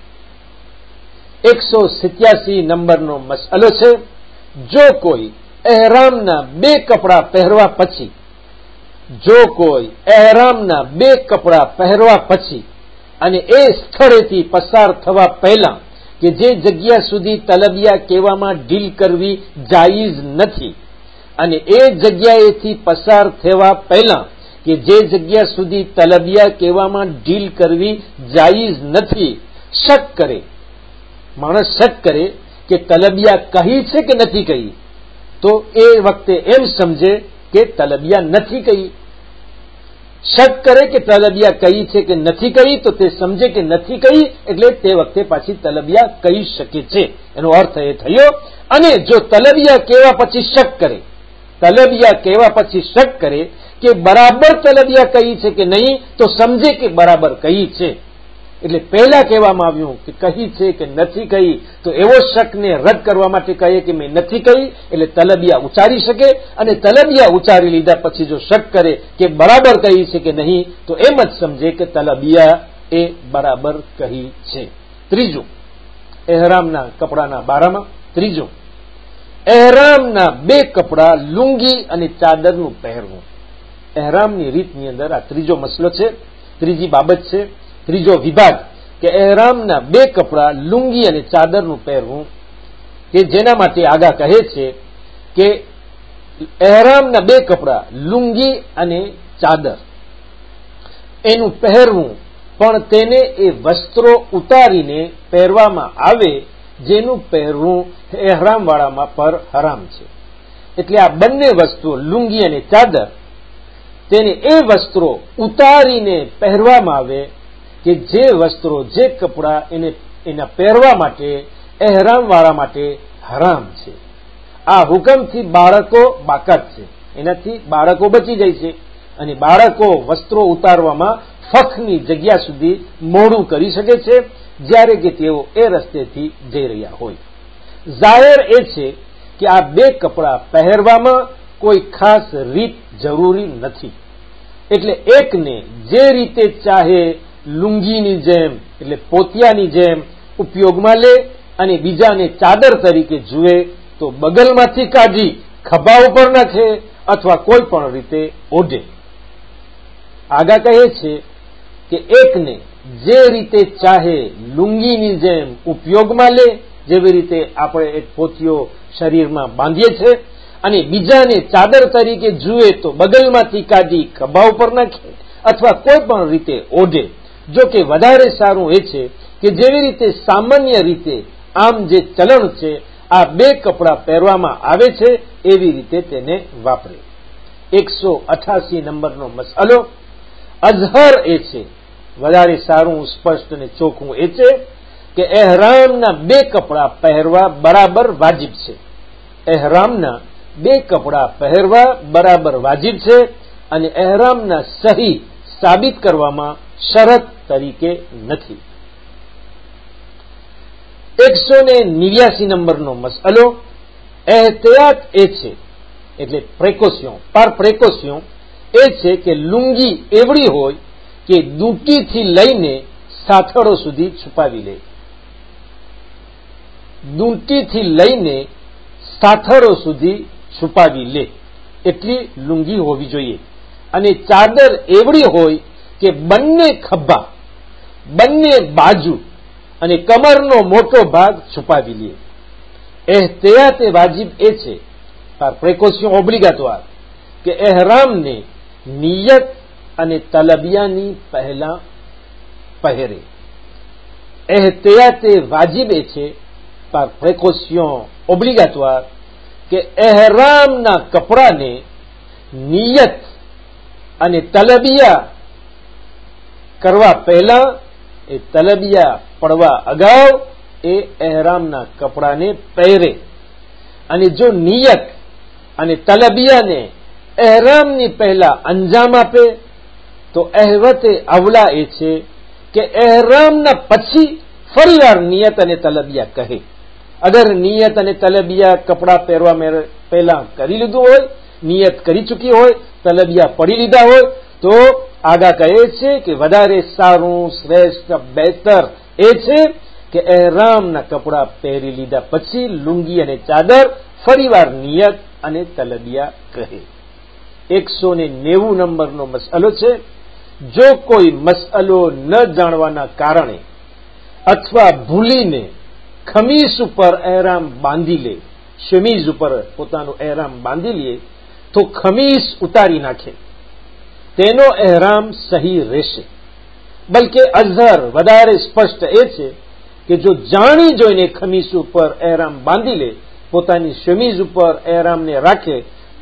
એકસો સિત્યાસી નંબરનો મસલો છે. જો કોઈ એહરામના બે કપડા પહેરવા પછી જો કોઈ એહરામના બે કપડા પહેરવા પછી અને એ સ્થળેથી પસાર થવા પહેલા કે જે જગ્યા સુધી તલબિયા કહેવામાં ઢીલ કરવી જાયઝ નથી, અને એ જગ્યાએથી પસાર થવા પહેલા કે જે જગ્યા સુધી તલબિયા કહેવામાં ઢીલ કરવી જાયઝ નથી, શક કરે, માણસ શક કરે કે તલબિયા કહી છે કે નથી કહી, તો એ વખતે એમ સમજે કે તલબિયા નથી કહી. શક કરે કે તલબિયા કહી છે કે નથી કહી, તો તે સમજે કે નથી કહી એટલે તે વખતે પાછી તલબિયા કહી શકે છે, એનો અર્થ એ થયો. અને જો તલબિયા કહેવા પછી શક કરે, તલબિયા કહેવા પછી શક કરે કે બરાબર તલબિયા કહી છે કે નહીં, તો સમજે કે બરાબર કહી છે. એટલે પહેલા કહેવામાં આવ્યું કે કહી છે કે નથી કહી, તો એવો શકને રદ કરવા માટે કહે કે મેં નથી કહી, એટલે તલબિયા ઉચ્ચારી શકે. અને તલબિયા ઉચ્ચારી લીધા પછી જો શક કરે કે બરાબર કહી છે કે નહીં, તો એમ જ સમજે કે તલબિયા એ બરાબર કહી છે. ત્રીજું, એહરામના કપડાના બારામાં ત્રીજું, એહરામના બે કપડા લુંગી અને ચાદરનું પહેરવું. એહરામની રીતની અંદર આ ત્રીજો મસલો છે, ત્રીજી બાબત છે, ત્રીજો વિભાગ કે એહરામના બે કપડા લુંગી અને ચાદરનું પહેરવું, કે જેના માટે આગા કહે છે કે એહરામના બે કપડા લુંગી અને ચાદર એનું પહેરવું, પણ તેને એ વસ્ત્રો ઉતારીને પહેરવામાં આવે જેનું પહેરવું એહરામ વાળામાં પર હરામ છે. એટલે આ બંને વસ્તુઓ લુંગી અને ચાદર, તેને એ વસ્ત્રો ઉતારીને પહેરવામાં આવે કે જે વસ્ત્રો, જે કપડા એને એના પહેરવા માટે એહરામ વાળા માટે હરામ છે. આ હુકમથી બાળકો બાકાત છે, એનાથી બાળકો બચી જાય છે. અને બાળકો વસ્ત્રો ઉતારવામાં ફખની જગ્યા સુધી મોડું કરી શકે છે જ્યારે કે તેઓ એ રસ્તેથી જઈ રહ્યા હોય. જાહેર એ છે કે આ બે કપડા પહેરવામાં કોઈ ખાસ રીત જરૂરી નથી. એટલે એકને જે રીતે ચાહે લુંગીની જેમ એટલે પોતિયાની જેમ ઉપયોગમાં લે અને બીજાને ચાદર તરીકે જુએ તો બગલમાંથી કાઢી ખભા ઉપર નાખે અથવા કોઈ પણ રીતે ઓઢે. આગા કહે છે કે એકને જે રીતે ચાહે લુંગીની જેમ ઉપયોગમાં લે, જેવી રીતે આપણે એક પોતિયો શરીરમાં બાંધીએ છીએ, અને બીજાને ચાદર તરીકે જુએ તો બગલમાંથી કાઢી ખભા ઉપર નાખે અથવા કોઈ પણ રીતે ઓઢે. જો કે વધારે સારું એ છે કે જેવી રીતે સામાન્ય રીતે આમ જે ચલણ છે આ બે કપડા પહેરવામાં આવે છે એવી રીતે તેને વાપરે. એકસો અઠાસી નંબરનો મસલો અઝહર એ છે, વધારે સારું, સ્પષ્ટ અને ચોખ્ખું એ છે કે એહરામના બે કપડા પહેરવા બરાબર વાજિબ છે. એહરામના બે કપડા પહેરવા બરાબર વાજિબ છે અને એહરામના સહી સાબિત કરવામાં શરત તરીકે નથી. એકસો ને નિવ્યાસી નંબરનો મસલો એહતિયાત એ છે, એટલે પ્રેકોશિયો, પર પ્રેકોશિયો એ છે કે લુંગી એવડી હોય કે દૂંટીથી લઈને સાથળો સુધી છુપાવી લે. દૂંટીથી લઈને સાથળો સુધી છુપાવી લે એટલી લુંગી હોવી જોઈએ. અને ચાદર એવડી હોય કે બંને ખભા, બંને બાજુ અને કમરનો મોટો ભાગ છુપાવી લે. એહતિયાત એ વાજિબ એ છે, par précaution obligatoire, કે એહરામને નિયત અને તલબિયાની પહેલા પહેરે. એહતિયાત એ વાજિબ એ છે, par précaution obligatoire, કે એહરામના કપડાને નિયત અને તલબિયા કરવા પહેલા, એ તલબિયા પડવા અગાઉ એ એહરામના કપડાને પહેરે. અને જો નિયત અને તલબિયાને એહરામની પહેલા અંજામ આપે તો અહેવતે અવલા એ છે કે એહરામના પછી ફરીવાર નિયત અને તલબિયા કહે. અગર નિયત અને તલબિયા કપડા પહેરવા પહેલા કરી લીધું હોય, નિયત કરી ચૂકી હોય, તલબિયા પડી લીધા હોય, તો આગા કહે છે કે વધારે સારું, શ્રેષ્ઠ, બહેતર એ છે કે એહરામના કપડા પહેરી લીધા પછી લુંગી અને ચાદર ફરીવાર નિયત અને તલબિયા કહે. એકસો ને નેવું નંબરનો મસલો છે, જો કોઈ મસલો ન જાણવાના કારણે અથવા ભૂલીને ખમીસ ઉપર એહરામ બાંધી લે, શમીઝ ઉપર પોતાનું એહરામ બાંધી લે તો ખમીસ ઉતારી નાખે, તેનો એહરામ સહી રહેશે. બલકે અઝહર વધારે સ્પષ્ટ એ છે કે જો જાણી જોઈને ખમીસ ઉપર એહરામ બાંધી લે, પોતાની શમીઝ ઉપર એહરામને રાખે,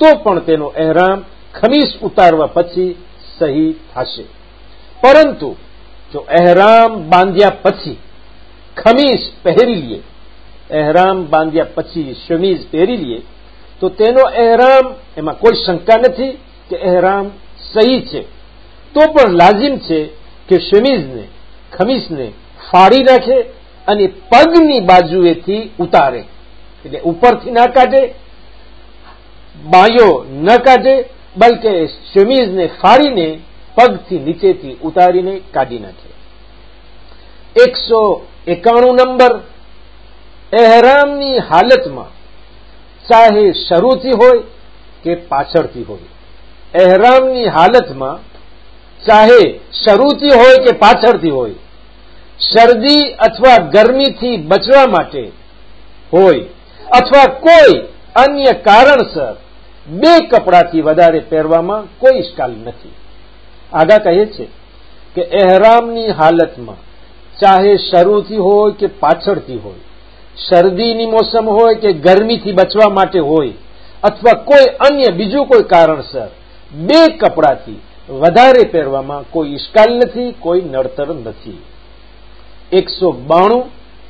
તો પણ તેનો એહરામ ખમીસ ઉતારવા પછી સહી થશે. પરંતુ જો એહરામ બાંધ્યા પછી ખમીસ પહેરી લે, એહરામ બાંધ્યા પછી શમીઝ પહેરી લે, તો તેનો એહરામ, એમાં કોઈ શંકા નથી કે એહરામ સહી છે. તો પણ લાઝિમ છે કે શમીઝને, ખમીસને ફાડી નાખે અને પગની બાજુએથી ઉતારે, એટલે ઉપરથી ના કાઢે, બાંયો ન કાઢે, બલકે શમીઝને ફાડીને પગથી નીચેથી ઉતારીને કાઢી નાખે. એકસો એકાણું નંબર, એહરામની હાલતમાં ચાહે શરૂથી હોય કે પાછળથી હોય, એહરામની હાલતમાં ચાહે શરૂથી હોય કે પાછળથી હોય, શરદી અથવા ગરમીથી બચવા માટે હોય અથવા કોઈ અન્ય કારણસર બે કપડાથી વધારે પહેરવામાં કોઈ ઇશ્કાલ નથી. આગા કહે છે કે એહરામની હાલતમાં ચાહે શરૂથી હોય કે પાછળથી હોય, શરદીની મોસમ હોય કે ગરમીથી બચવા માટે હોય અથવા કોઈ અન્ય બીજું કોઈ કારણસર બે કપડાથી વધારે પહેરવામાં કોઈ ઇશ્કાલ નથી, કોઈ નડતર નથી. એકસો બાણું,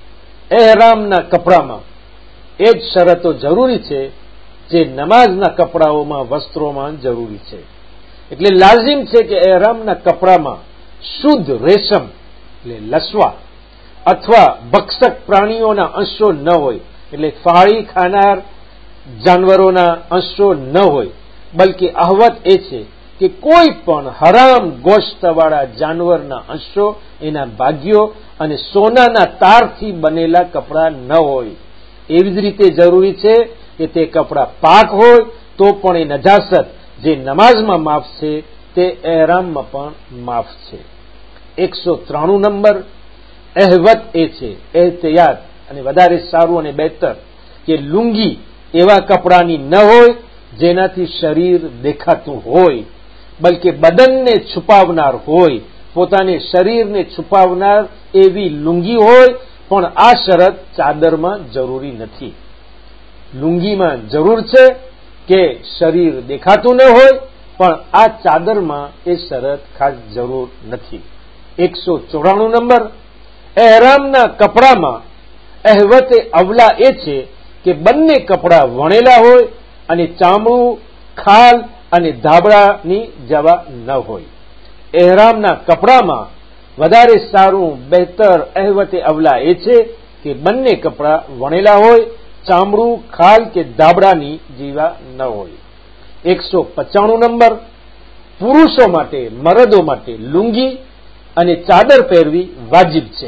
એહરામના કપડામાં એ જ શરતો જરૂરી છે જે નમાઝના કપડાઓમાં, વસ્ત્રોમાં જરૂરી છે. એટલે લાઝિમ છે કે એહરામના કપડામાં શુદ્ધ રેશમ એટલે લસવા અથવા ભક્ષક પ્રાણીઓના અંશો ન હોય, એટલે ફાળી ખાનાર જાનવરોના અંશો ન હોય, બલકે અહવત એ છે કે કોઈ પણ હરામ ગોશ્તવાળા જાનવરના અંશો, એના ભાગ્યો અને સોનાના તારથી બનેલા કપડાં ન હોય. એવી જ રીતે જરૂરી છે કે તે કપડાં પાક હોય તો પણ એ નજાસત જે નમાઝમાં માફ છે તે એહરામમાં પણ માફ છે. એકસો ત્રાણું નંબર, અહેવત એ છે, એહતિયાત અને વધારે સારું અને બહેતર કે લુંગી એવા કપડાની ન હોય જેનાથી શરીર દેખાતું હોય, બલકે બદનને છુપાવનાર હોય, પોતાને શરીરને છુપાવનાર એવી લુંગી હોય. પણ આ શરત ચાદરમાં જરૂરી નથી. લુંગીમાં જરૂર છે કે શરીર દેખાતું ન હોય, પણ આ ચાદરમાં એ શરત ખાસ જરૂર નથી. એકસો ચોરાણું નંબર, એહરામના કપડામાં અહેવતે અવલા એ છે કે બંને કપડા વણેલા હોય અને ચામડું, ખાલ અને ધાબળાની જવા ન હોય. એહરામના કપડામાં વધારે સારું, બહેતર, અહેવતે અવલા એ છે કે બંને કપડા વણેલા હોય, ચામડું, ખાલ કે ધાબળાની જીવા ન હોય. એકસો પચાણું નંબર, પુરુષો માટે, મરદો માટે લુંગી અને ચાદર પહેરવી વાજિબ છે.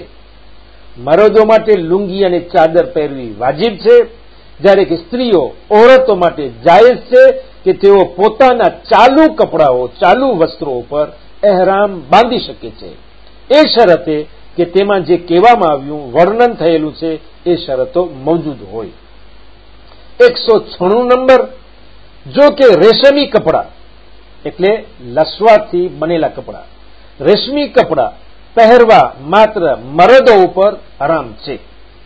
મરદો માટે લુંગી અને ચાદર પહેરવી વાજિબ છે, જ્યારે કે સ્ત્રીઓ, ઔરતો માટે જાયઝ છે કે તેઓ પોતાના ચાલુ કપડાઓ, ચાલુ વસ્ત્રો ઉપર એહરામ બાંધી શકે છે, એ શરતે કે તેમાં જે કહેવામાં આવ્યું, વર્ણન થયેલું છે એ શરતો મોજૂદ હોય. એકસો છણું નંબર, જો કે રેશમી કપડા એટલે લસવાથી બનેલા કપડા, રેશમી કપડા પહેરવા માત્ર મરદો ઉપર હરામ છે.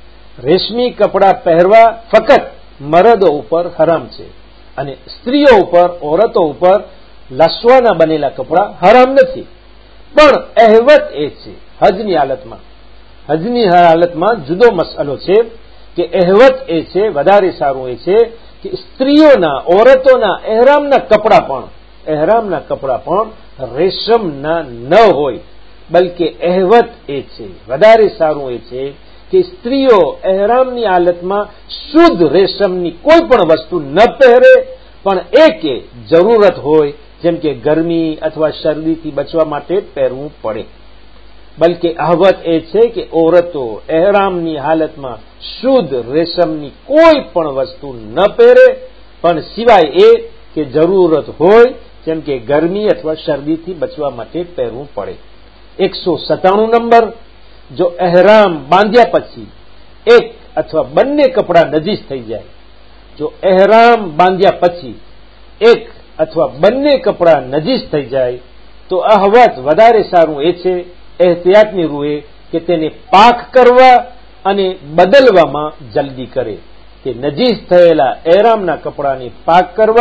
રેશમી કપડા પહેરવા ફક્ત મરદો ઉપર હરામ છે અને સ્ત્રીઓ ઉપર, ઔરતો ઉપર લસવાના બનેલા કપડા હરામ નથી. પણ અહેવત એ છે, હજની હાલતમાં, હજની હાલતમાં જુદો મસલો છે કે અહેવત એ છે, વધારે સારું એ છે કે સ્ત્રીઓના, ઔરતોના એહરામના કપડા પણ, એહરામના કપડા પણ રેશમના ન હોય, બલકે અહેવત એ છે, વધારે સારું એ છે કે સ્ત્રીઓ એહરામની હાલતમાં શુદ્ધ રેશમની કોઈ પણ વસ્તુ ન પહેરે, પણ એ કે જરૂરત હોય, જેમ કે ગરમી અથવા શરદીથી બચવા માટે પહેરવું પડે. બલકે અહવત એ છે કે ઔરતો એહરામની હાલતમાં શુદ્ધ રેશમની કોઈ પણ વસ્તુ ન પહેરે, પણ સિવાય એ કે જરૂરત હોય, જેમ કે ગરમી અથવા શરદીથી બચવા માટે પહેરવું પડે. એકસો સત્તાણું નંબર, જો એહરામ બાંધ્યા પછી એક અથવા બંને કપડા નજીસ થઈ જાય, જો એહરામ બાંધ્યા પછી એક અથવા બંને કપડા નજીસ થઈ જાય તો અહવત, વધારે સારું એ છે, એહતિયાતની રૂએ કે તેને પાક કરવા અને બદલવામાં જલ્દી કરે, કે નજીસ થયેલા એહરામના કપડાને પાક કરવા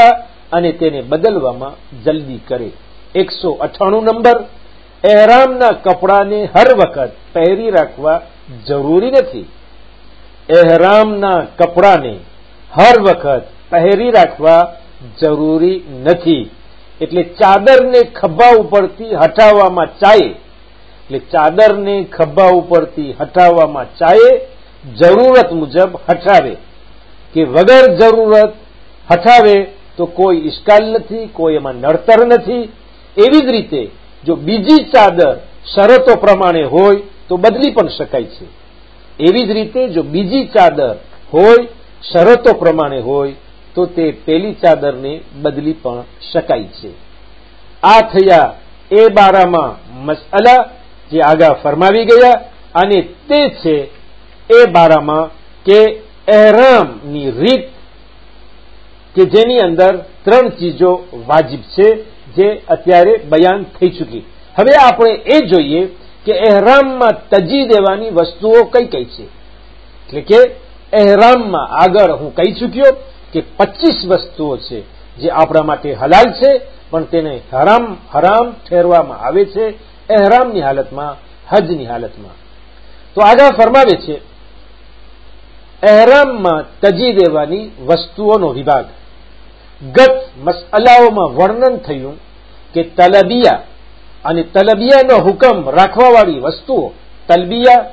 અને તેને બદલવામાં જલ્દી કરે. એકસો અઠ્ઠાણું નંબર, એહરામના કપડાને હર વખત પહેરી રાખવા જરૂરી નથી. એહરામના કપડાને હર વખત પહેરી રાખવા જરૂરી નથી. એટલે ચાદરને ખભા ઉપરથી હટાવવામાં ચાહે એટલે ચાદરને ખભા ઉપરથી હટાવવામાં ચાહે જરૂરત મુજબ હટાવે કે વગર જરૂરત હટાવે તો કોઈ ઇશ્કાલ નથી, કોઈ એમાં નડતર નથી. એવી જ રીતે જો બીજી ચાદર શરતો પ્રમાણે હોય તો બદલી પણ શકાય છે. એવી જ રીતે જો બીજી ચાદર હોય શરતો પ્રમાણે હોય તો તે પેલી ચાદરને બદલી પણ શકાય છે. આ થયા એ બારામાં મસઅલા જે આગા ફરમાવી ગયા, અને તે છે એ બારામાં કે એહરામની રીત કે જેની અંદર ત્રણ ચીજો વાજિબ છે જે અત્યારે બયાન થઈ ચૂકી. હવે આપણે એ જોઈએ કે એહરામમાં તજી દેવાની વસ્તુઓ કઈ કઈ છે. એટલે કે એહરામમાં આગળ હું કહી ચૂક્યો કે પચીસ વસ્તુઓ છે જે આપણા માટે હલાલ છે, પણ તેને હરામ હરામ ઠેરવામાં આવે છે એહરામની હાલતમાં, હજની હાલતમાં. તો આગળ ફરમાવે છે એહરામમાં તજી દેવાની વસ્તુઓનો વિભાગ. ગત મસઅલાઓમાં વર્ણન થયું કે તલબિયા અને તલબિયાનો હુકમ રાખવાવાળી વસ્તુઓ, તલબિયા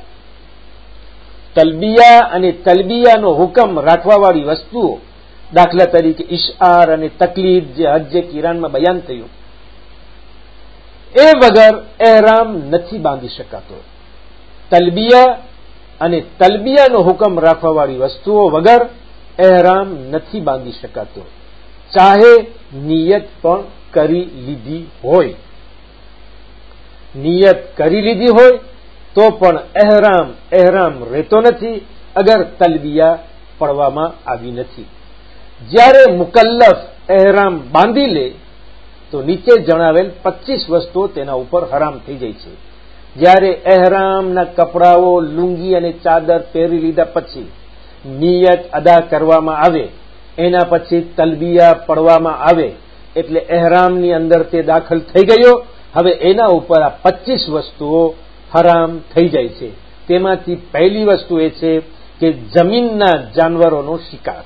તલબિયા અને તલબિયાનો હુકમ રાખવાવાળી વસ્તુઓ, દાખલા તરીકે ઇશઆર અને તકલીદ જે હજ કિરાનમાં બયાન થયું, એ વગર એહરામ નથી બાંધી શકાતો. તલબિયા અને તલબિયાનો હુકમ રાખવાવાળી વસ્તુઓ વગર એહરામ નથી બાંધી શકાતો, ચાહે નિયત પણ કરી લીધી હોય. નિયત કરી લીધી હોય તો પણ એહરામ એહરામ રહેતો નથી અગર તલબિયા પડવામાં આવી નથી. જ્યારે મુકલ્લફ એહરામ બાંધી લે તો નીચે જણાવેલ પચીસ વસ્તુઓ તેના ઉપર હરામ થઈ જાય છે. જ્યારે એહરામના કપડાઓ, લુંગી અને ચાદર પહેરી લીધા પછી નિયત અદા કરવામાં આવે, એના પછી તલબિયા પડવામાં આવે એટલે એહરામની અંદર તે દાખલ થઈ ગયો. હવે એના ઉપર આ પચીસ વસ્તુઓ હરામ થઈ જાય છે. તેમાંથી પહેલી વસ્તુ એ છે કે જમીનના જાનવરોનો શિકાર.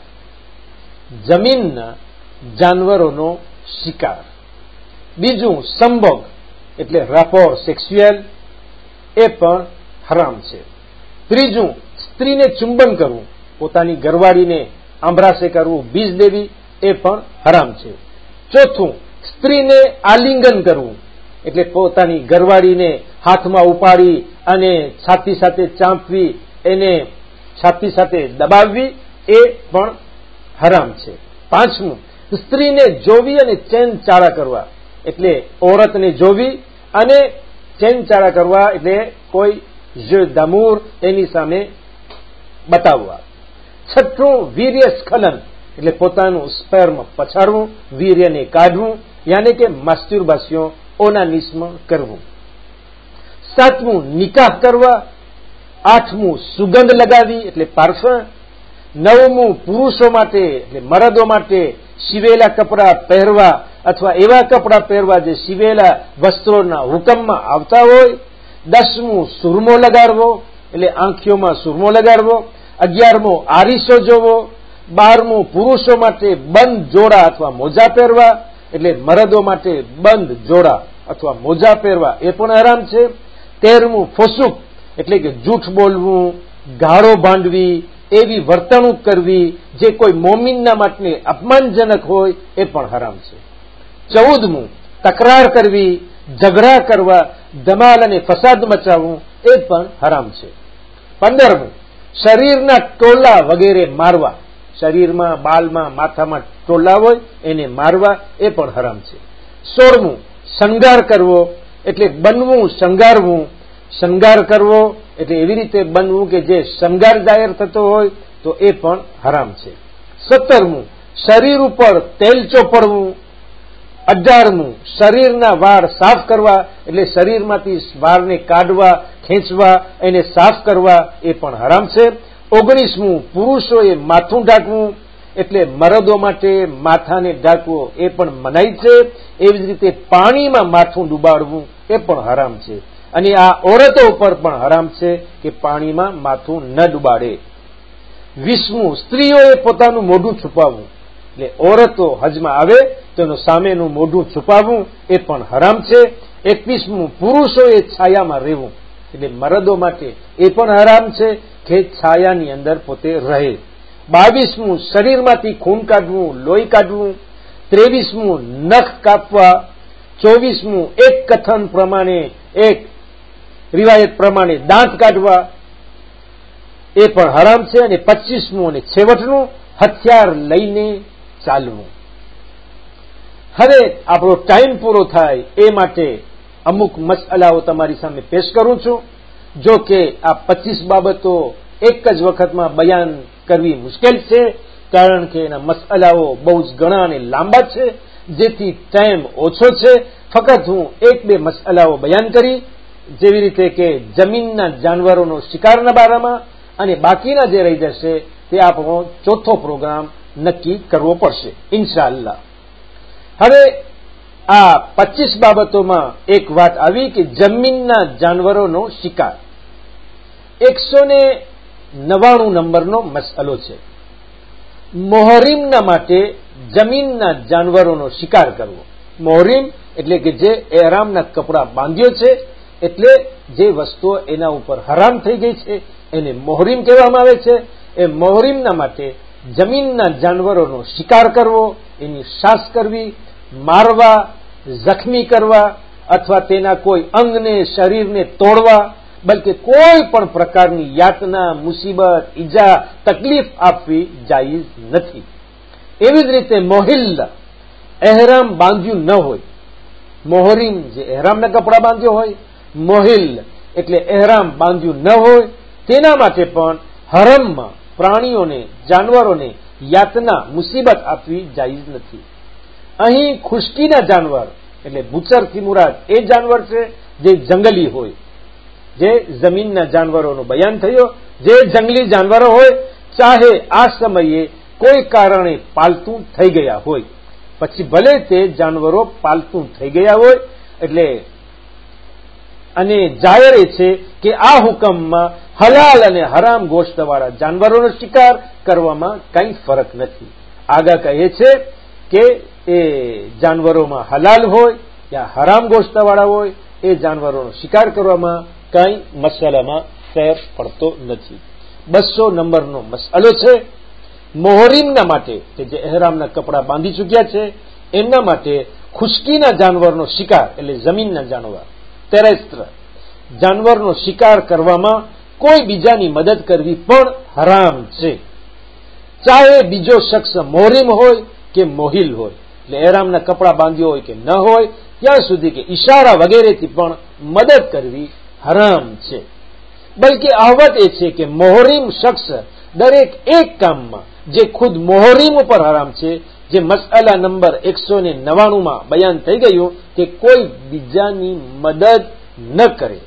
જમીનના જાનવરોનો શિકાર. બીજું સંભોગ એટલે રફોર સેક્સ્યુઅલ, એ પણ હરામ છે. ત્રીજું સ્ત્રીને ચુંબન કરવું, પોતાની ઘરવાળીને આંભરાશે કરવું, બીજ દેવી, એ પણ હરામ છે. ચોથું સ્ત્રીને આલિંગન કરવું એટલે પોતાની ઘરવાળીને હાથમાં ઉપાડી અને છાતી સાથે ચાંપવી, એને છાતી સાથે દબાવવી, એ પણ હરામ છે. પાંચમું સ્ત્રીને જોવી અને ચેન ચાળા કરવા એટલે ઓરતને જોવી અને ચેન ચાળા કરવા એટલે કોઈ જે દમૂર એની સામે બતાવવા. છઠ્ઠું વીર્ય સ્ખલન એટલે પોતાનું સ્પર્મ પછાડવું, વીર્યને કાઢવું, યાને કે માસ્ટરબેશન ઓનાનિસ્મ કરવું. સાતમું નિકાહ કરવા. આઠમું સુગંધ લગાવી એટલે પાર્ફમ. નવમું પુરુષો માટે એટલે મરદો માટે સીવેલા કપડાં પહેરવા અથવા એવા કપડાં પહેરવા જે સીવેલા વસ્ત્રોના હુકમમાં આવતા હોય. દસમું સુરમો લગાડવો એટલે આંખીઓમાં સુરમો લગાડવો. અગિયારમો આરીસો જોવો. બારમું પુરુષો માટે બંધ જોડા અથવા મોજા પહેરવા એટલે મરદો માટે બંધ જોડા અથવા મોજા પહેરવા, એ પણ હરામ છે. તેરમું ફુસુક એટલે કે જૂઠ બોલવું, ગાળો ભાંડવી, એવી વર્તણૂક કરવી જે કોઈ મોમિનના માટે અપમાનજનક હોય, એ પણ હરામ છે. ચૌદમું તકરાર કરવી, ઝઘડા કરવા, ધમાલ અને ફસાદ મચાવવું, એ પણ હરામ છે. પંદરમું શરીરના ટોલા વગેરે મારવા, શરીરમાં, બાલમાં, માથામાં ટોલા હોય એને મારવા, એ પણ હરામ છે. સોળમું શણગાર કરવો એટલે બનવું, શણગારવું. શણગાર કરવો એટલે એવી રીતે બનવું કે જે શણગાર જાહેર થતો હોય તો એ પણ હરામ છે. સત્તરમું શરીર ઉપર તેલ ચોપડવું. અઢારમું શરીરના વાળ સાફ કરવા એટલે શરીરમાંથી વાળને કાઢવા, ખેંચવા, એને સાફ કરવા, એ પણ હરામ છે. ઓગણીસમું પુરુષોએ માથું ઢાંકવું એટલે મરદો માટે માથાને ઢાંકવો એ પણ મનાઈ છે. એવી જ રીતે પાણીમાં માથું ડુબાડવું એ પણ હરામ છે. અને આ ઓરતો ઉપર પણ હરામ છે કે પાણીમાં માથું ન ડુબાડે. વીસમું, સ્ત્રીઓએ પોતાનું મોઢું છુપાવવું. એટલે ઓરતો હજમાં આવે તેનું સામેનું મોઢું છુપાવવું એ પણ હરામ છે. એકવીસમું, પુરુષોએ છાયામાં રહેવું. એટલે મરદો માટે એ પણ હરામ છે કે છાયાની અંદર પોતે રહે. બાવીસમું, શરીરમાંથી ખૂન કાઢવું, લોહી કાઢવું. ત્રેવીસમું, નખ કાપવા. ચોવીસમું, એક કથન પ્રમાણે, એક રિવાયત પ્રમાણે દાંત કાઢવા એ પણ હરામ છે. અને પચીસમું અને છેવટનું, હથિયાર લઈને ચાલવું. હવે આપણો ટાઈમ પૂરો થાય એ માટે અમુક મસલાઓ તમારી સામે પેશ કરું છું. જો કે આ પચીસ બાબતો એક જ વખતમાં બયાન કરવી મુશ્કેલ છે, કારણ કે એના મસલાઓ બહુ જ ઘણા અને લાંબા છે, જેથી ટાઈમ ઓછો છે. ફક્ત હું એક બે મસલાઓ બયાન કરી, જેવી રીતે કે જમીનના જાનવરોનો શિકારના બારામાં, અને બાકીના જે રહી જશે તે આપણો ચોથો પ્રોગ્રામ નક્કી કરવો પડશે ઇન્શાઅલ્લાહ. હવે આ પચીસ બાબતોમાં એક વાત આવી કે જમીનના જાનવરોનો શિકાર. એકસો ને નવાણું નંબરનો મસલો છે. મોહરીમના માટે જમીનના જાનવરોનો શિકાર કરવો. મોહરીમ એટલે કે જે એહરામના કપડા બાંધ્યો છે, એટલે જે વસ્તુઓ એના ઉપર હરામ થઈ ગઈ છે એને મોહરીમ કહેવામાં આવે છે. એ મોહરીમના માટે જમીનના જાનવરોનો શિકાર કરવો, એની સાસ કરવી, મારવા, જખમી કરવા, અથવા તેના કોઈ અંગને, શરીરને તોડવા, બલકે કોઈ પણ પ્રકારની યાતના, મુસીબત, ઈજા, તકલીફ આપવી જાયઝ નથી. એવી જ રીતે મોહિલ્લ, એહરામ બાંધ્યું ન હોય. મોહરીમ જે એહરામના કપડા બાંધ્યો હોય, મોહિલ્લ એટલે એહરામ બાંધ્યું ન હોય, તેના માટે પણ હરમમાં પ્રાણીઓને, જાનવરોને યાતના, મુસીબત આપવી જાયઝ નથી. અહીં ખુશ્કીના જાનવર એટલે બુચરથી મુરાદ એ જાનવર છે જે જંગલી હોય. જે જમીનના જાનવરોનો બયાન થયો, જે જંગલી જાનવરો હોય, ચાહે આ સમયે કોઈ કારણે પાલતું થઈ ગયા હોય, પછી ભલે તે જાનવરો પાલતું થઈ ગયા હોય. એટલે અને જાહેર એ છે કે આ હુકમમાં હલાલ અને હરામ ગોશ્તવાળા જાનવરોનો શિકાર કરવામાં કંઈ ફરક નથી. આગળ કહે છે કે એ જાનવરોમાં હલાલ હોય યા હરામ ગોશ્તવાળા હોય, એ જાનવરોનો શિકાર કરવામાં કંઈ મસલામાં ફેર પડતો નથી. બસો નંબરનો મસલો છે મોહરીમના માટે કે જે એહરામના કપડા બાંધી ચૂક્યા છે, એમના માટે ખુશ્કીના જાનવરનો શિકાર એટલે જમીનના જાનવર, ટેરેસ્ટ્ર જાનવરનો શિકાર કરવામાં કોઈ બીજાની મદદ કરવી પણ હરામ છે. ચાહે બીજો શખ્સ મોહરીમ હોય કે મોહિલ હોય, એટલે એહરામના કપડા બાંધ્યો હોય કે ન હોય, ત્યાં સુધી કે ઈશારા વગેરેથી પણ મદદ કરવી હરામ છે. બલકે આવત એ છે કે મોહરીમ શખ્સ દરેક એક કામમાં જે ખુદ મોહરીમ ઉપર હરામ છે, જે મસલા નંબર એકસો ને નવાણું માં બયાન થઈ ગયું કે કોઈ બીજાની મદદ ન કરે.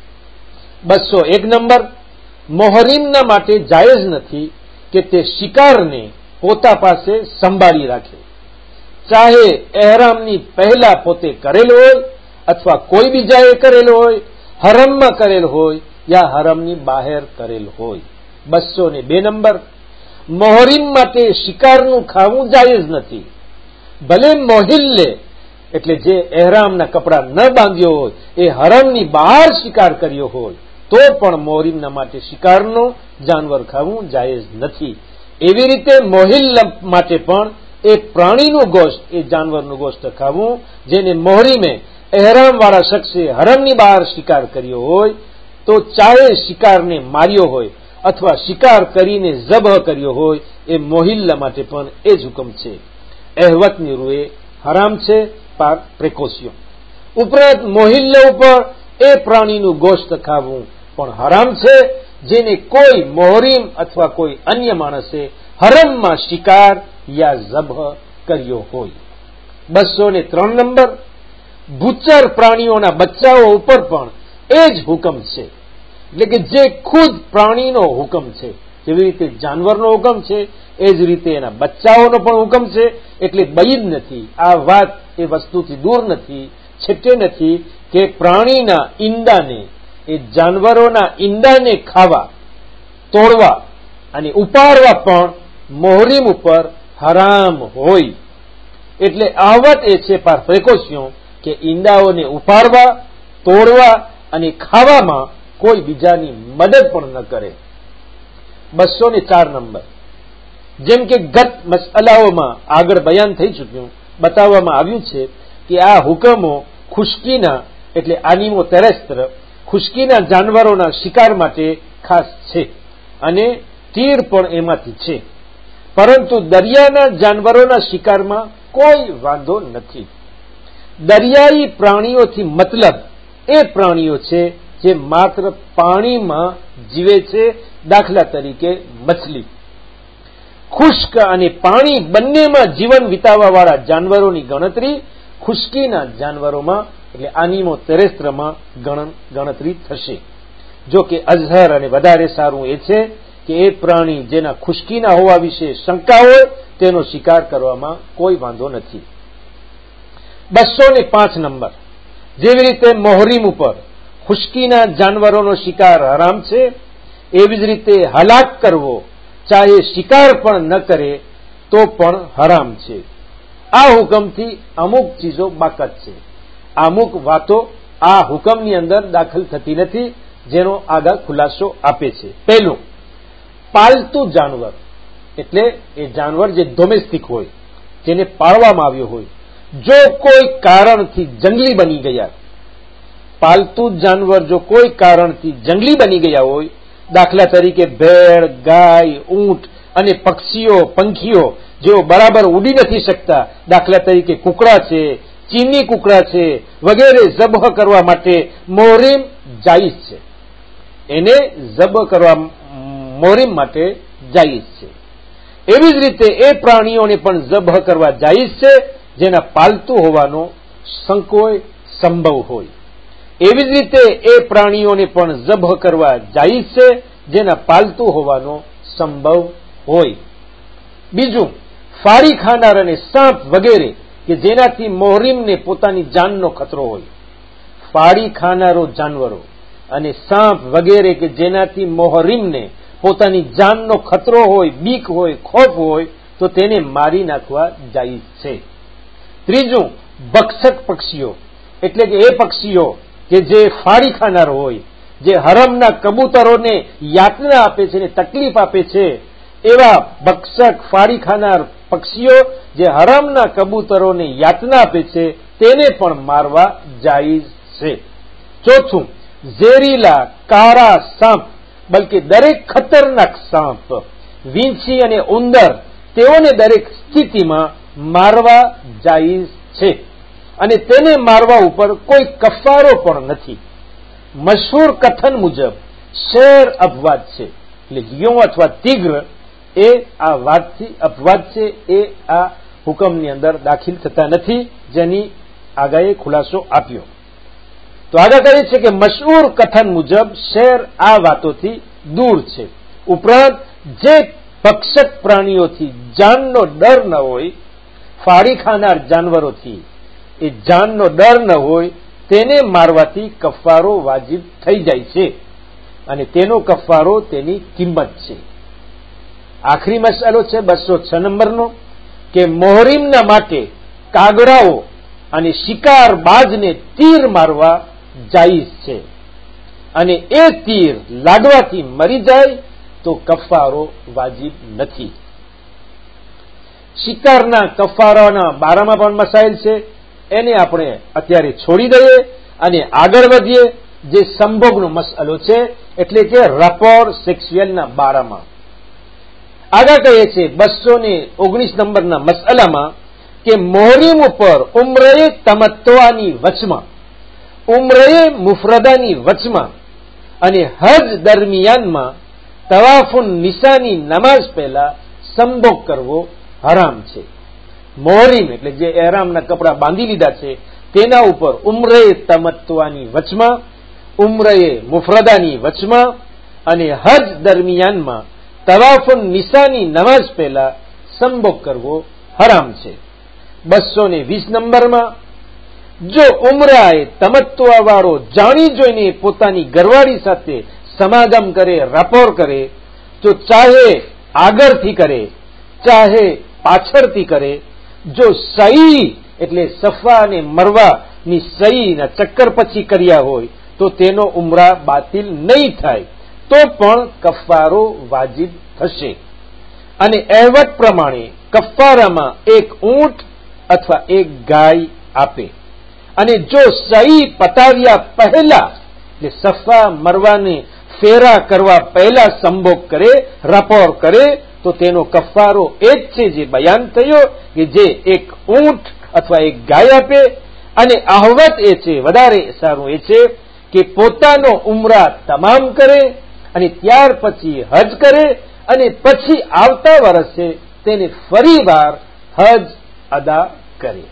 બસો એક નંબર, મોહરીમના માટે જાયઝ નથી કે તે શિકારને પોતા પાસે સંભાળી રાખે, ચાહે એહરામની પહેલા પોતે કરેલ હોય અથવા કોઈ બીજાએ કરેલ હોય, હરમમાં કરેલ હોય યા હરમની બહાર કરેલ હોય. બસો ને બે નંબર, મોહરીમ માટે શિકારનું ખાવું જાયઝ નથી. ભલે મોહિલ્લે એટલે જે એહરામના કપડા ન બાંધ્યો હોય, એ હરમની બહાર શિકાર કર્યો હોય, તો પણ મોહરીમના માટે શિકારનું જાનવર ખાવું જાયઝ નથી. એવી રીતે મોહિલ્લ માટે પણ એ પ્રાણીનું ગોશ્ત, એ જાનવરનું ગોશ્ત ખાવું જેને મોહરીમે એહરામ વાળા શખ્સે હરમની બહાર શિકાર કર્યો હોય, તો ચાહે શિકારને માર્યો હોય અથવા શિકાર કરીને ઝબહ કર્યો હોય, એ મોહિલ્લા માટે પણ એ જ હુકમ છે. એહવતની રૂએ હરામ છે પાર પ્રેકોશિયો. ઉપરાંત મોહિલ્લા ઉપર એ પ્રાણીનું ગોશ્ત ખાવું પણ હરામ છે જેને કોઈ મોહરીમ અથવા કોઈ અન્ય માણસે હરમમાં શિકાર યા ઝબહ કર્યો હોય. બસો ને ત્રણ નંબર, ભૂચર પ્રાણીઓના બચ્ચાઓ ઉપર પણ એ જ હુકમ છે. એટલે કે જે ખુદ પ્રાણીનો હુકમ છે, જેવી રીતે જાનવરનો હુકમ છે એ જ રીતે એના બચ્ચાઓનો પણ હુકમ છે. એટલે બઈદ નથી, આ વાત એ વસ્તુથી દૂર નથી, છેટે નથી કે પ્રાણીના ઈંડાને, એ જાનવરોના ઈંડાને ખાવા, તોડવા અને ઉપાડવા પણ મોહરીમ ઉપર હરામ હોય. એટલે આવત એ છે પાર પ્રેકોશિયો કે ઈંડાઓને ઉપાડવા, તોડવા અને ખાવામાં કોઈ બીજાની મદદ પણ ન કરે. બસો ને ચાર નંબર, જેમ કે ગત મસલાઓમાં આગળ બયાન થઈ ચૂક્યું, બતાવવામાં આવ્યું છે કે આ હુકમો ખુશ્કીના એટલે આનિમો તેરેસ્ત્ર, ખુશ્કીના જાનવરોના શિકાર માટે ખાસ છે અને તીર પણ એમાંથી છે. પરંતુ દરિયાના જાનવરોના શિકારમાં કોઈ વાંધો નથી. દરિયાઈ પ્રાણીઓથી મતલબ એ પ્રાણીઓ છે જે માત્ર પાણીમાં જીવે છે, દાખલા તરીકે મછલી. ખુશ્ક અને પાણી બંનેમાં જીવન વિતાવવા વાળા જાનવરોની ગણતરી ખુશ્કીના જાનવરોમાં એટલે આનિમો તેરેસ્ત્રમાં ગણતરી થશે. જો કે અઝહર અને વધારે સારું એ છે કે એ પ્રાણી જેના ખુશ્કીના હોવા વિશે શંકા હોય તેનો શિકાર કરવામાં કોઈ વાંધો નથી. બસો ને પાંચ નંબર, જેવી રીતે મોહરીમ ઉપર ખુશ્કીના જાનવરોનો શિકાર હરામ છે, એવી જ રીતે હલાક કરવો, ચાહે શિકાર પણ ન કરે તો પણ હરામ છે. આ હુકમથી અમુક ચીજો બાકાત છે. અમુક વાતો આ હુકમની અંદર દાખલ થતી નથી, જેનો આગળ ખુલાસો આપે છે. પહેલું, પાલતુ જાનવર એટલે એ જાનવર જે ડોમેસ્ટિક હોય, જેને પાળવામાં આવ્યો હોય, જો કોઈ કારણથી જંગલી બની ગયા, પાલતુ જાનવર જો કોઈ કારણથી જંગલી બની ગયા હોય, દાખલા તરીકે ભેળ, ગાય, ઊંટ અને પક્ષીઓ, પંખીઓ જેઓ બરાબર ઉડી નથી શકતા, દાખલા તરીકે કુકડા છે, ચીની કુકડા છે વગેરે ઝબહ કરવા માટે મોહરીમ જાયઝ છે. એને ઝબહ કરવા મોહરીમ માટે જાયઝ છે. એવી જ રીતે એ પ્રાણીઓને પણ ઝબહ કરવા જાયઝ છે જેના પાલતુ હોવાનો સંકોય સંભવ હોય. એવી જ રીતે એ પ્રાણીઓને પણ ઝબહ કરવા જાયઝ છે જેના પાલતુ હોવાનો સંભવ હોય. બીજું, ફાડી ખાનાર અને સાપ વગેરે કે જેનાથી મોહરીમને પોતાની જાનનો ખતરો હોય. ફાડી ખાનારો જાનવરો અને સાપ વગેરે કે જેનાથી મોહરીમને પોતાની જાનનો ખતરો હોય, બીક હોય, ખોફ હોય, તો તેને મારી નાખવા જાયઝ છે. ત્રીજું, ભક્ષક પક્ષીઓ એટલે કે એ પક્ષીઓ કે જે ફાડી ખાનાર હોય, જે હરમના કબૂતરોને યાતના આપે છે ને તકલીફ આપે છે, એવા ભક્ષક ફાડી ખાનાર પક્ષીઓ જે હરમના કબૂતરોને યાતના આપે છે તેને પણ મારવા જાયઝ છે. ચોથું, ઝેરીલા કાળા સાપ, બલકે દરેક ખતરનાક સાપ, વીંછી અને ઉંદર, તેઓને દરેક સ્થિતિમાં મારવા જાયઝ છે અને તેને મારવા ઉપર કોઈ કફારો પણ નથી. મશહૂર કથન મુજબ શેર અપવાદ છે, એટલે લિયો અથવા તીગ્ર એ આ વાતથી અપવાદ છે, એ આ હુકમની અંદર દાખલ થતા નથી, જેની આગાએ ખુલાસો આપ્યો. તો આગળ કહે છે કે મશહૂર કથન મુજબ શેર આ વાતોથી દૂર છે. ઉપરાંત જે ભક્ષક પ્રાણીઓથી જાનનો ડર ન હોય, ફાડી ખાનાર જાનવરોથી એ જાનનો ડર ન હોય, તેને મારવાથી કફારો વાજિબ થઈ જાય છે અને તેનો કફારો તેની કિંમત છે. આખરી મસલો છે બસો છ નંબરનો કે મોહરીમના માટે કાગડાઓ અને શિકાર બાજને તીર મારવા જાયઝ છે અને એ તીર લાગવાથી મરી જાય તો કફારો વાજિબ નથી. શિકારના કફારાના બારામાં પણ મસાઇલ છે, એને આપણે અત્યારે છોડી દઈએ અને આગળ વધીએ જે સંભોગનો મસલો છે, એટલે કે રપોર સેક્સ્યુઅલના બારામાં. આગળ કહે છે બસો ને ઓગણીસ નંબરના મસલામાં કે મોહરીમ ઉપર ઉમ્રએ તમત્તોની વચમાં, ઉમ્રએ મુફરદાની વચમાં અને હજ દરમિયાનમાં તવાફુન નિસાની નમાઝ પહેલા સંભોગ કરવો હરામ છે. મોહરીમ એટલે જે એહરામના કપડા બાંધી લીધા છે તેના ઉપર ઉમ્રએ તમત્તોની વચમાં, ઉમ્રએ મુફરદાની વચમાં અને હજ દરમિયાનમાં તવાફુન નિસાની નમાઝ પહેલા સંભોગ કરવો હરામ છે. બસો ને વીસ નંબરમાં જો ઉમરાએ તમત્તુઆ વાળો જાણી જોઈને પોતાની ઘરવાળી સાથે સમાગમ કરે, રપોર કરે, તો ચાહે આગળથી કરે ચાહે પાછળથી કરે, જો સહી એટલે સફા અને મરવાની સહીના ચક્કર પછી કર્યા હોય તો તેનો ઉમરા બાતિલ નહીં થાય, તો પણ કફારો વાજિબ થશે. અને અહેવત પ્રમાણે કફારામાં એક ઊંટ અથવા એક ગાય આપે. અને જો સહી પતાવ્યા પહેલા એટલે સફા મરવાને ફેરા કરવા પહેલા સંભોગ કરે, રપોર કરે, તો તેનો કફારો એ જ છે જે બયાન થયો કે જે એક ઊંટ અથવા એક ગાય આપે. અને અહવત એ છે, વધારે સારું એ છે કે પોતાનો ઉમરા તમામ કરે અને ત્યાર પછી હજ કરે અને પછી આવતા વર્ષે તેને ફરીવાર હજ અદા કરે.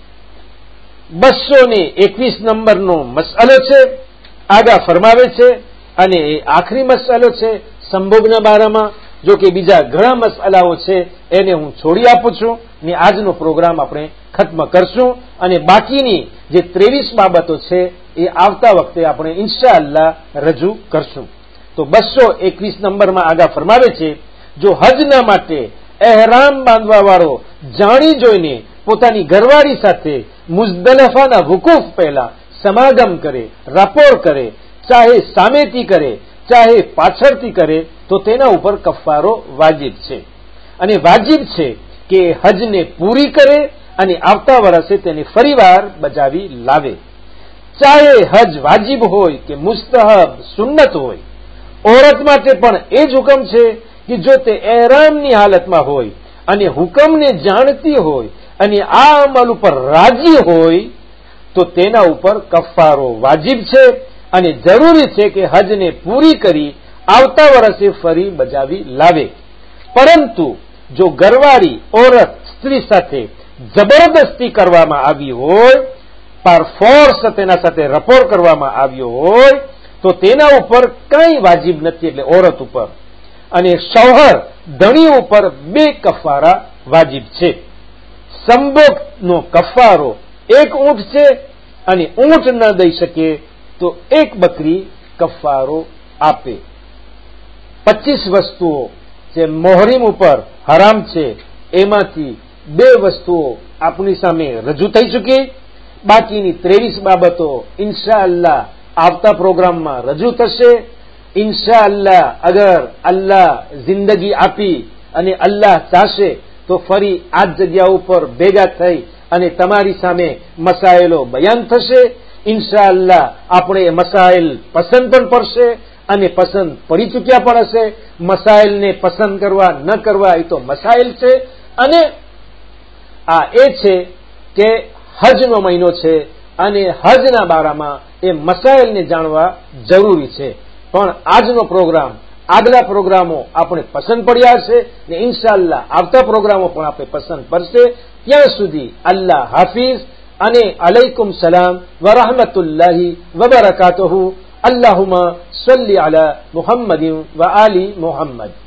બસો ને એકવીસ નંબરનો મસઅલો છે, આગા ફરમાવે છે, અને એ આખરી મસઅલો છે સંભોગના બારામાં. જો કે બીજા ઘણા મસઅલાઓ છે એને હું છોડી આપું છું ને આજનો પ્રોગ્રામ આપણે ખત્મ કરશું, અને બાકીની જે ત્રેવીસ બાબતો છે એ આવતા વખતે આપણે ઇન્શાઅલ્લાહ રજૂ કરશું. તો બસો એકવીસ નંબરમાં આગા ફરમાવે છે, જો હજના માટે એહરામ બાંધવા વાળો જાણી જોઈને પોતાની ઘરવાળી સાથે મુઝદલિફાના વુકૂફ પહેલા સમાગમ કરે, રપોર કરે, ચાહે સામેથી કરે ચાહે પાછળથી કરે, તો તેના ઉપર કફારો વાજિબ છે. અને વાજિબ છે કે હજને પૂરી કરે અને આવતા વર્ષે તેને ફરીવાર બજાવી લાવે. ચાહે હજ વાજિબ હોય કે મુસ્તહબ સુન્નત હોય. औरत માટે પણ એ જ હુકમ છે કે જો તે એહરામની હાલતમાં હોય અને હુકમને જાણતી હોય અને આ અમલ ઉપર રાજી હોય તો તેના ઉપર કફારો વાજિબ છે અને જરૂરી છે કે હજને પૂરી કરી આવતા વર્ષે ફરી બજાવી લાવે. પરંતુ જો ઘરવાળી औरत સ્ત્રી સાથે જબરદસ્તી કરવામાં આવી હોય, પર ફોર્સ તેના સાથે રપોર કરવામાં આવ્યો હોય તો તેના ઉપર કંઈ વાજિબ નથી, એટલે औरत ઉપર. અને શૌહર ધણી ઉપર બે કફારા વાજિબ છે. સંભોગનો કફારો એક ઊંટ છે અને ઊંટ ન દઈ શકે તો એક બકરી કફારો આપે. પચીસ વસ્તુઓ જે મોહરીમ ઉપર હરામ છે એમાંથી બે વસ્તુઓ આપણી સામે રજૂ થઈ ચૂકી. બાકીની ત્રેવીસ બાબતો ઇન્શાઅલ્લાહ આવતા પ્રોગ્રામમાં રજૂ થશે. ઇન્શાઅલ્લાહ અગર અલ્લાહ જિંદગી આપી અને અલ્લાહ ચાહશે તો ફરી આ જ જગ્યા ઉપર ભેગા થઈ અને તમારી સામે મસાઇલો બયાન થશે. ઇન્શાઅલ્લાહ આપણે એ મસાઇલ પસંદ પણ પડશે અને પસંદ પડી ચૂક્યા પણ હશે. મસાઇલને પસંદ કરવા ન કરવા એ તો મસાઇલ છે. અને આ એ છે કે હજનો મહિનો છે અને હજના બારામાં એ મસાઇલને જાણવા જરૂરી છે. પણ આજનો પ્રોગ્રામ, આગલા પ્રોગ્રામો આપણે પસંદ પડ્યા છે ને ઇન્શાઅલ્લાહ આવતા પ્રોગ્રામો પણ આપણે પસંદ પડશે. ત્યાં સુધી અલ્લાહ હાફિઝ અને અલૈકુમ સલામ વ રહમતુલ્લાહી વ બરકાતુહુ. અલ્લાહુમ્મા સલ્લી અલા મુહમ્મદિન વ આલી મુહમ્મદ.